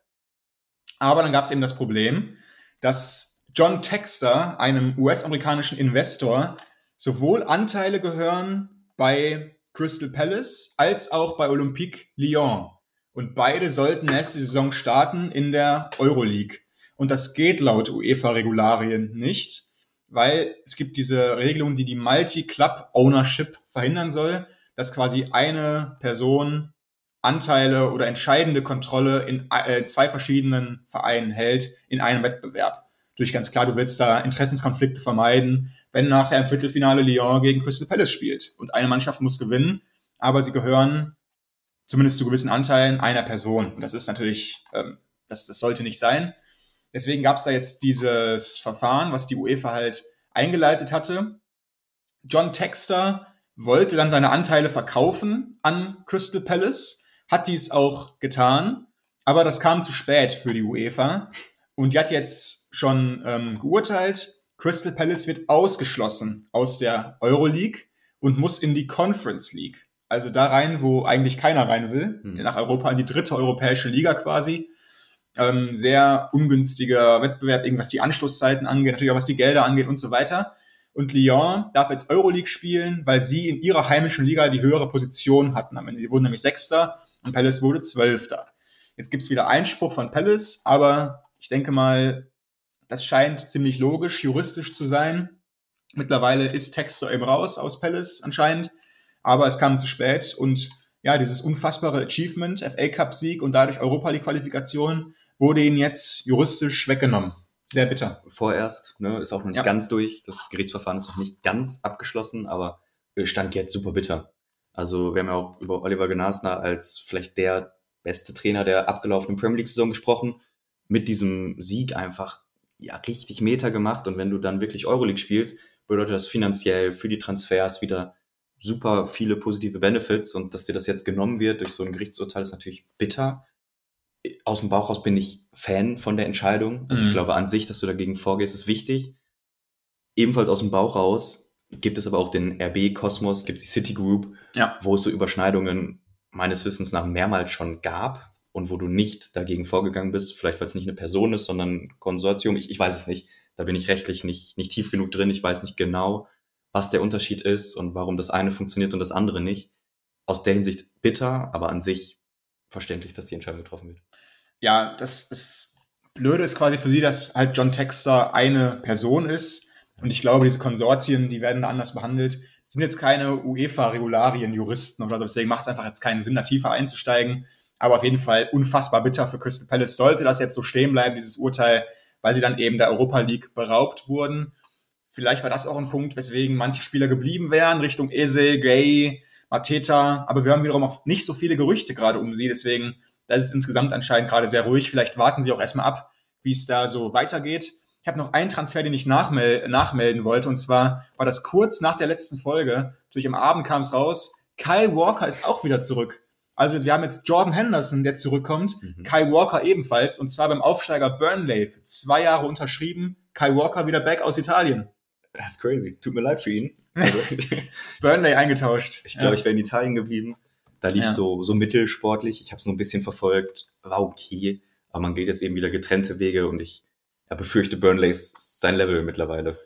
Aber dann gab es eben das Problem, dass John Textor, einem U S-amerikanischen Investor, sowohl Anteile gehören bei Crystal Palace als auch bei Olympique Lyon. Und beide sollten nächste Saison starten in der Euroleague. Und das geht laut UEFA-Regularien nicht, weil es gibt diese Regelung, die die Multi-Club-Ownership verhindern soll, dass quasi eine Person Anteile oder entscheidende Kontrolle in äh, zwei verschiedenen Vereinen hält in einem Wettbewerb. Durch ganz klar, du willst da Interessenskonflikte vermeiden, wenn nachher im Viertelfinale Lyon gegen Crystal Palace spielt. Und eine Mannschaft muss gewinnen, aber sie gehören zumindest zu gewissen Anteilen einer Person. Und das ist natürlich, ähm, das, das sollte nicht sein. Deswegen gab es da jetzt dieses Verfahren, was die UEFA halt eingeleitet hatte. John Textor wollte dann seine Anteile verkaufen an Crystal Palace, hat dies auch getan, aber das kam zu spät für die UEFA. Und die hat jetzt schon ähm, geurteilt, Crystal Palace wird ausgeschlossen aus der Euroleague und muss in die Conference League. Also da rein, wo eigentlich keiner rein will, Mhm. nach Europa, in die dritte europäische Liga quasi. Ähm, sehr ungünstiger Wettbewerb, irgendwas die Anschlusszeiten angeht, natürlich auch was die Gelder angeht und so weiter. Und Lyon darf jetzt Euroleague spielen, weil sie in ihrer heimischen Liga die höhere Position hatten. Am Ende, sie wurden nämlich Sechster und Palace wurde Zwölfter. Jetzt gibt's wieder Einspruch von Palace, aber ich denke mal, das scheint ziemlich logisch, juristisch zu sein. Mittlerweile ist Textor eben raus aus Palace anscheinend, aber es kam zu spät und ja, dieses unfassbare Achievement, F A Cup Sieg und dadurch Europa League Qualifikation, wurde ihnen jetzt juristisch weggenommen. Sehr bitter. Vorerst, ne, ist auch noch nicht Ja. ganz durch. Das Gerichtsverfahren ist noch nicht ganz abgeschlossen, aber äh, stand jetzt super bitter. Also wir haben ja auch über Oliver Glasner als vielleicht der beste Trainer der abgelaufenen Premier League-Saison gesprochen. Mit diesem Sieg einfach ja richtig Meter gemacht und wenn du dann wirklich Euroleague spielst, bedeutet das finanziell für die Transfers wieder super viele positive Benefits und dass dir das jetzt genommen wird durch so ein Gerichtsurteil ist natürlich bitter. Aus dem Bauch raus bin ich Fan von der Entscheidung. Also Mhm. ich glaube an sich, dass du dagegen vorgehst, ist wichtig. Ebenfalls aus dem Bauch raus gibt es aber auch den R B-Kosmos, gibt es die City Group, Ja. wo es so Überschneidungen meines Wissens nach mehrmals schon gab und wo du nicht dagegen vorgegangen bist, vielleicht weil es nicht eine Person ist, sondern ein Konsortium. Ich, ich weiß es nicht. Da bin ich rechtlich nicht, nicht tief genug drin. Ich weiß nicht genau, was der Unterschied ist und warum das eine funktioniert und das andere nicht. Aus der Hinsicht bitter, aber an sich verständlich, dass die Entscheidung getroffen wird. Ja, das ist Blöde ist quasi für sie, dass halt John Textor eine Person ist. Und ich glaube, diese Konsortien, die werden da anders behandelt. Sind jetzt keine UEFA-Regularien, Juristen oder so. Deswegen macht es einfach jetzt keinen Sinn, da tiefer einzusteigen. Aber auf jeden Fall unfassbar bitter für Crystal Palace. Sollte das jetzt so stehen bleiben, dieses Urteil, weil sie dann eben der Europa League beraubt wurden. Vielleicht war das auch ein Punkt, weswegen manche Spieler geblieben wären, Richtung Eze, Gay, Mateta. Aber wir haben wiederum auch nicht so viele Gerüchte gerade um sie. Deswegen, das ist insgesamt anscheinend gerade sehr ruhig. Vielleicht warten sie auch erstmal ab, wie es da so weitergeht. Ich habe noch einen Transfer, den ich nachmel- nachmelden wollte. Und zwar war das kurz nach der letzten Folge. Durch am Abend kam es raus. Kyle Walker ist auch wieder zurück. Also wir haben jetzt Jordan Henderson, der zurückkommt. Mhm. Kyle Walker ebenfalls. Und zwar beim Aufsteiger Burnley. Für zwei Jahre unterschrieben. Kyle Walker wieder back aus Italien. Das ist crazy. Tut mir leid für ihn. Also, Burnley eingetauscht. ich glaube, Ja. ich wäre in Italien geblieben. Da lief Ja. so, so mittelsportlich. Ich habe es nur ein bisschen verfolgt. War okay. Aber man geht jetzt eben wieder getrennte Wege und ich ja, befürchte, Burnley ist sein Level mittlerweile.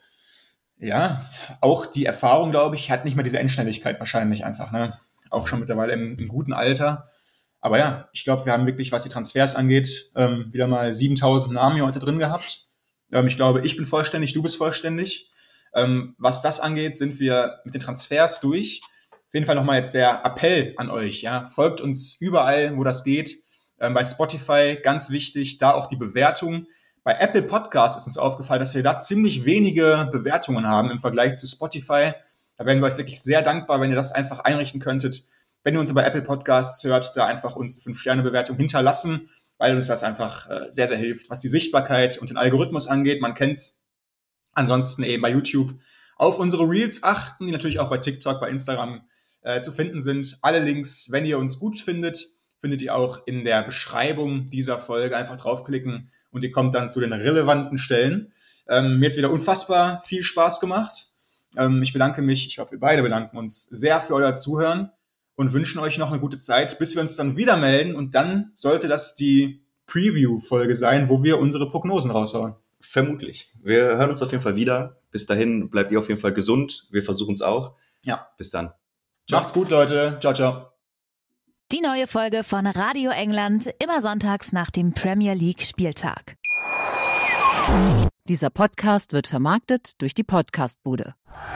Ja, auch die Erfahrung, glaube ich, hat nicht mehr diese Endschnelligkeit wahrscheinlich einfach. Ne? Auch schon mittlerweile im, im guten Alter. Aber ja, ich glaube, wir haben wirklich, was die Transfers angeht, ähm, wieder mal siebentausend Namen hier heute drin gehabt. Ähm, ich glaube, ich bin vollständig, du bist vollständig. Ähm, was das angeht, sind wir mit den Transfers durch. Auf jeden Fall nochmal jetzt der Appell an euch. Ja, folgt uns überall, wo das geht. Ähm, bei Spotify, ganz wichtig, da auch die Bewertung. Bei Apple Podcasts ist uns aufgefallen, dass wir da ziemlich wenige Bewertungen haben im Vergleich zu Spotify. Da wären wir euch wirklich sehr dankbar, wenn ihr das einfach einrichten könntet. Wenn ihr uns bei Apple Podcasts hört, da einfach uns eine fünf Sterne Bewertung hinterlassen, weil uns das einfach äh, sehr, sehr hilft, was die Sichtbarkeit und den Algorithmus angeht. Man kennt's. Ansonsten eben bei YouTube auf unsere Reels achten, die natürlich auch bei TikTok, bei Instagram äh, zu finden sind. Alle Links, wenn ihr uns gut findet, findet ihr auch in der Beschreibung dieser Folge. Einfach draufklicken und ihr kommt dann zu den relevanten Stellen. Ähm, mir hat es wieder unfassbar viel Spaß gemacht. Ähm, ich bedanke mich, ich glaube, wir beide bedanken uns sehr für euer Zuhören und wünschen euch noch eine gute Zeit, bis wir uns dann wieder melden. Und dann sollte das die Preview-Folge sein, wo wir unsere Prognosen raushauen. Vermutlich. Wir hören uns auf jeden Fall wieder. Bis dahin bleibt ihr auf jeden Fall gesund. Wir versuchen es auch. Ja. Bis dann. Ciao. Macht's gut, Leute. Ciao, ciao. Die neue Folge von Radio England, immer sonntags nach dem Premier League Spieltag. Dieser Podcast wird vermarktet durch die Podcastbude.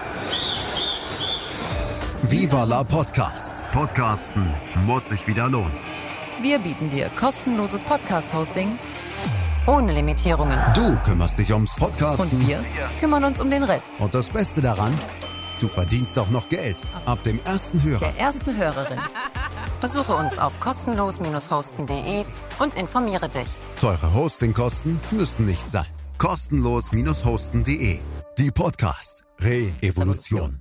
Viva la Podcast. Podcasten muss sich wieder lohnen. Wir bieten dir kostenloses Podcast-Hosting ohne Limitierungen. Du kümmerst dich ums Podcasten. Und wir kümmern uns um den Rest. Und das Beste daran, du verdienst auch noch Geld. Ab dem ersten Hörer. Der ersten Hörerin. Besuche uns auf kostenlos hosten punkt de und informiere dich. Teure Hostingkosten müssen nicht sein. kostenlos hosten punkt de. Die Podcast Re-Evolution.